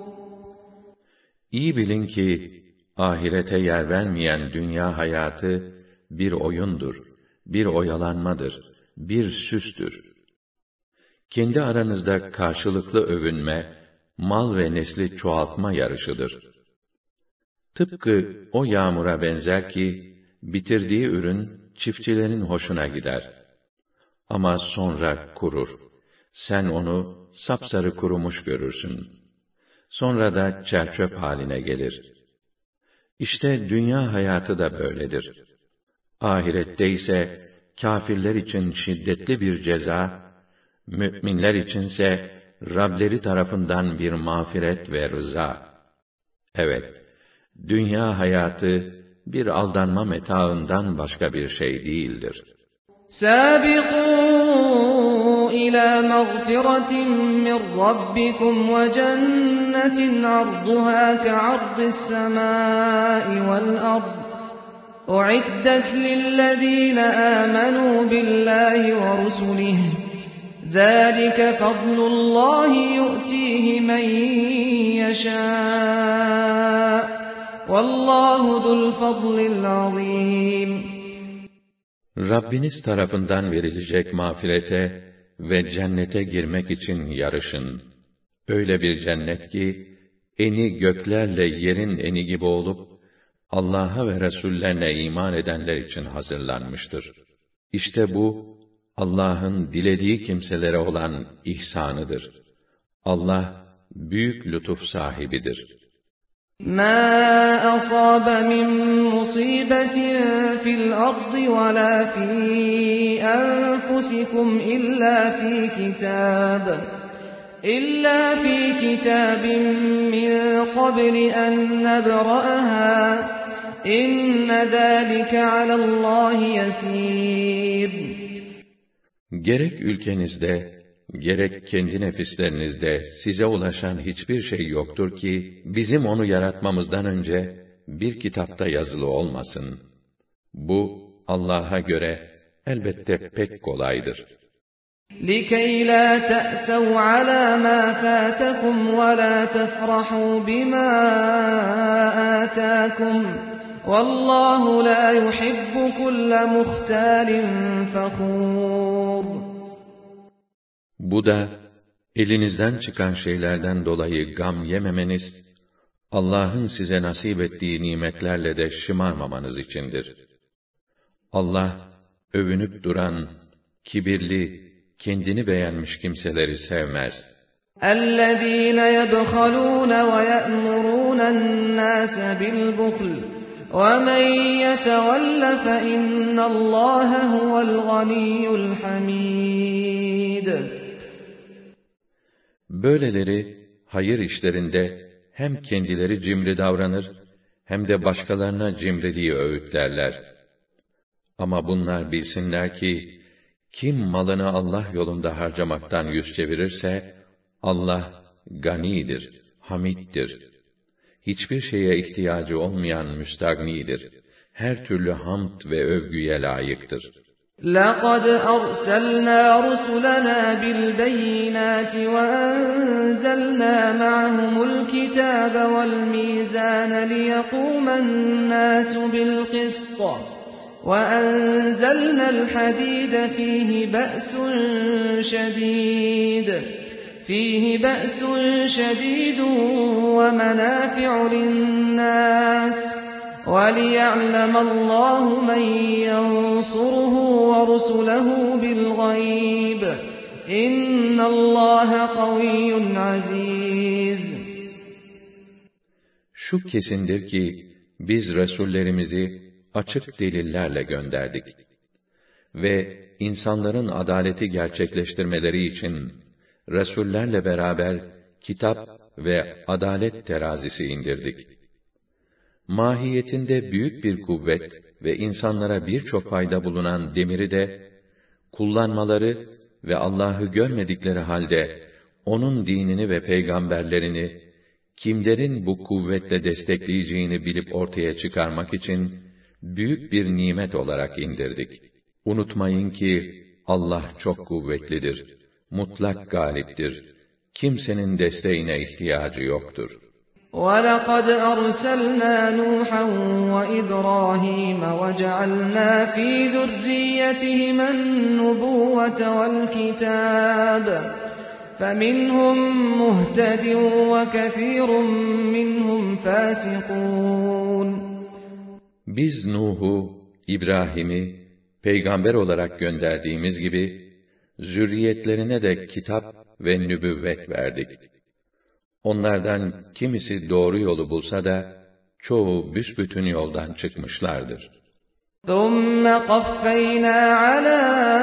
İyi bilin ki, ahirete yer vermeyen dünya hayatı, bir oyundur, bir oyalanmadır, bir süstür. Kendi aranızda karşılıklı övünme, mal ve nesli çoğaltma yarışıdır. Tıpkı o yağmura benzer ki, bitirdiği ürün, çiftçilerin hoşuna gider. Ama sonra kurur. Sen onu sapsarı kurumuş görürsün. Sonra da çerçöp haline gelir. İşte dünya hayatı da böyledir. Ahirette ise kâfirler için şiddetli bir ceza, mü'minler içinse Rableri tarafından bir mağfiret ve rıza. Evet, dünya hayatı bir aldanma metaından başka bir şey değildir. سَابِقُوا إِلَى مَغْفِرَةٍ مِّن رَّبِّكُمْ وَجَنَّةٍ عَرْضُهَا كَعَرْضِ السَّمَاءِ وَالْأَرْضِ أُعِدَّتْ لِلَّذِينَ آمَنُوا بِاللَّهِ وَرُسُلِهِ ذَٰلِكَ فَضْلُ اللّٰهِ يُؤْتِيهِ مَن يَشَاءُ وَاللّٰهُ ذُو الْفَضْلِ الْعَظِيمِ. Rabbiniz tarafından verilecek mağfirete ve cennete girmek için yarışın. Öyle bir cennet ki, eni göklerle yerin eni gibi olup, Allah'a ve Resullerine iman edenler için hazırlanmıştır. İşte bu, Allah'ın dilediği kimselere olan ihsanıdır. Allah, büyük lütuf sahibidir. مَا أَصَابَ مِن مُّصِيبَةٍ فِي الْأَرْضِ وَلَا فِي أَنفُسِكُمْ إِلَّا فِي كِتَابٍ إِلَّا فِي كِتَابٍ مِّن قَبْلِ أَن نَّبْرَأَهَا إِنَّ ذَٰلِكَ عَلَى اللّٰهِ يَسِيرٌ. Gerek ülkenizde, gerek kendi nefislerinizde size ulaşan hiçbir şey yoktur ki, bizim onu yaratmamızdan önce bir kitapta yazılı olmasın. Bu, Allah'a göre elbette pek kolaydır. لِكَيْ لَا تَأْسَوْا عَلَى مَا فَاتَكُمْ وَلَا تَفْرَحُوا بِمَا آتَاكُمْ وَاللّٰهُ لَا يُحِبُّ كُلَّ مُخْتَالٍ فَخُورٍ. Bu da, elinizden çıkan şeylerden dolayı gam yememeniz, Allah'ın size nasip ettiği nimetlerle de şımarmamanız içindir. Allah, övünüp duran, kibirli, kendini beğenmiş kimseleri sevmez. اَلَّذ۪ينَ يَبْخَلُونَ وَيَأْمُرُونَ النَّاسَ بِالْبُخْلِ وَمَنْ يَتَوَلَّ فَإِنَّ اللّٰهَ هُوَ الْغَنِيُّ الْحَمِيدُ. Böyleleri hayır işlerinde hem kendileri cimri davranır, hem de başkalarına cimriliği öğütlerler. Ama bunlar bilsinler ki, kim malını Allah yolunda harcamaktan yüz çevirirse, Allah ganidir, hamiddir. Hiçbir şeye ihtiyacı olmayan müstagnidir. Her türlü hamd ve övgüye layıktır. لَقَدْ أَرْسَلْنَا رُسُلَنَا بِالْبَيِّنَاتِ وَأَنزَلْنَا مَعَهُمُ الْكِتَابَ وَالْمِيزَانَ لِيَقُومَ النَّاسُ بِالْقِسْطِ وَأَنزَلْنَا الْحَدِيدَ فِيهِ بَأْسٌ شَدِيدٌ فِيهِ بَأْسٌ شَدِيدٌ وَمَنَافِعُ لِلنَّاسِ وَلِيَعْلَمَ اللّٰهُ مَنْ يَنْصُرُهُ وَرُسُلَهُ بِالْغَيْبِ اِنَّ اللّٰهَ قَوِيٌّ عَز۪يزٌ. Şu kesindir ki, biz Resullerimizi açık delillerle gönderdik. Ve insanların adaleti gerçekleştirmeleri için, Resullerle beraber kitap ve adalet terazisi indirdik. Mahiyetinde büyük bir kuvvet ve insanlara birçok fayda bulunan demiri de, kullanmaları ve Allah'ı görmedikleri halde, onun dinini ve peygamberlerini, kimlerin bu kuvvetle destekleyeceğini bilip ortaya çıkarmak için, büyük bir nimet olarak indirdik. Unutmayın ki, Allah çok kuvvetlidir, mutlak galiptir. Kimsenin desteğine ihtiyacı yoktur. وَلَقَدْ أَرْسَلْنَا نُوحًا وَإِبْرَاهِيمَ وَجَعَلْنَا فِي ذُرِّيَّتِهِمَا النُّبُوَّةَ وَالْكِتَابَ فَمِنْهُمْ مُهْتَدٍ وَكَثِيرٌ مِّنْهُمْ فَاسِقُونَ. Biz Nuh'u, İbrahim'i peygamber olarak gönderdiğimiz gibi, zürriyetlerine de kitap ve nübüvvet verdik. Onlardan kimisi doğru yolu bulsa da, çoğu büsbütün yoldan çıkmışlardır. ثُمَّ قَفَّيْنَا عَلَى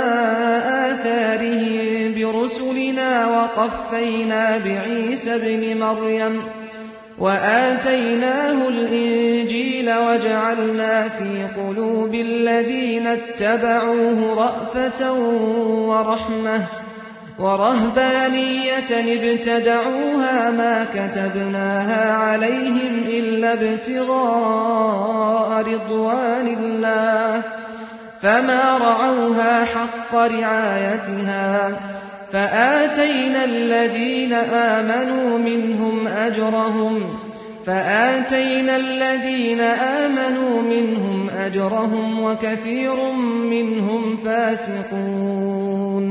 آثَارِهِم بِرُسُلِنَا وَقَفَّيْنَا بِعِيسَى ابْنِ مَرْيَمَ وَآتَيْنَاهُ الْإِنْجِيلَ وَجَعَلْنَا فِي قُلُوبِ الَّذِينَ اتَّبَعُوهُ رَأْفَةً وَرَحْمَةً وَرَهْبَانِيَّةً ابْتَدَعُوهَا مَا كَتَبْنَاهَا عَلَيْهِمْ إِلَّا ابْتِغَاءَ رِضْوَانِ اللَّهِ فَمَا رَعَوْهَا حَقَّ رِعَايَتِهَا فَآتَيْنَا الَّذِينَ آمَنُوا مِنْهُمْ أَجْرَهُمْ فَآتَيْنَا الَّذِينَ آمَنُوا مِنْهُمْ أَجْرَهُمْ وَكَثِيرٌ مِّنْهُمْ فَاسِقُونَ.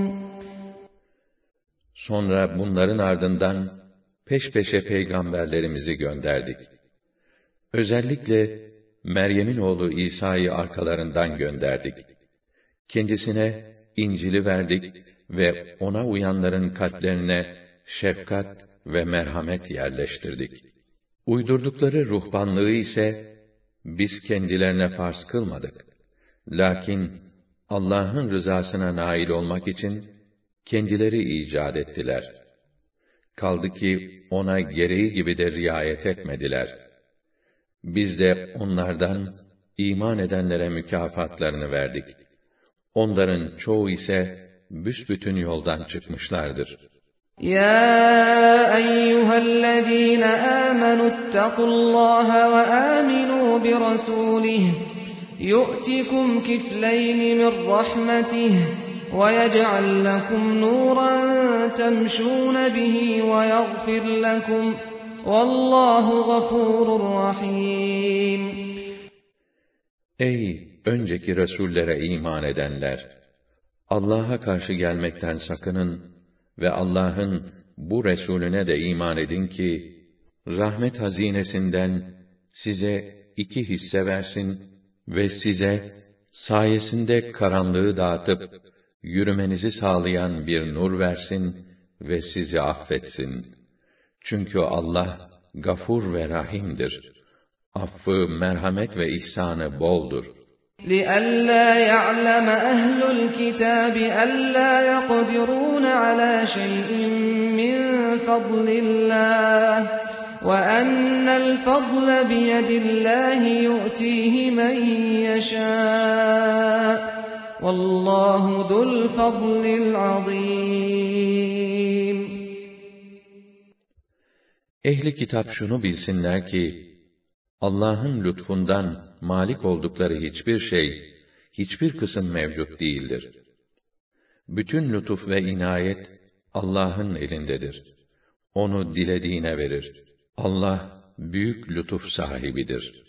Sonra bunların ardından peş peşe peygamberlerimizi gönderdik. Özellikle Meryem'in oğlu İsa'yı arkalarından gönderdik. Kendisine İncil'i verdik ve ona uyanların kalplerine şefkat ve merhamet yerleştirdik. Uydurdukları ruhbanlığı ise biz kendilerine farz kılmadık. Lakin Allah'ın rızasına nail olmak için kendileri icat ettiler. Kaldı ki ona gereği gibi de riayet etmediler. Biz de onlardan iman edenlere mükafatlarını verdik. Onların çoğu ise büsbütün yoldan çıkmışlardır. يَا أَيُّهَا الَّذ۪ينَ آمَنُوا اتَّقُوا اللّٰهَ وَآمِنُوا بِرَسُولِهِ يُؤْتِكُمْ كِفْلَيْنِ مِنْ رَحْمَتِهِ وَيَجْعَلْ لَكُمْ نُورًا تَمْشُونَ بِهِ وَيَغْفِرْ لَكُمْ وَاللّٰهُ غَفُورٌ رَحِيمٌ. Ey önceki Resullere iman edenler! Allah'a karşı gelmekten sakının ve Allah'ın bu Resulüne de iman edin ki, rahmet hazinesinden size iki hisse versin ve size sayesinde karanlığı dağıtıp yürümenizi sağlayan bir nur versin ve sizi affetsin. Çünkü Allah Gafur ve Rahim'dir. Affı, merhamet ve ihsanı boldur. لِأَلَّا يَعْلَمَ أَهْلُ الْكِتَابِ أَلَّا يَقْدِرُونَ عَلَى شَيْءٍ مِّن فضل الله وأن الفضل بيد الله يؤتيه من يشاء والله ذو الفضل العظيم. Ehli kitap şunu bilsinler ki, Allah'ın lütfundan malik oldukları hiçbir şey, hiçbir kısım mevcut değildir. Bütün lütuf ve inayet, Allah'ın elindedir. Onu dilediğine verir. Allah, büyük lütuf sahibidir.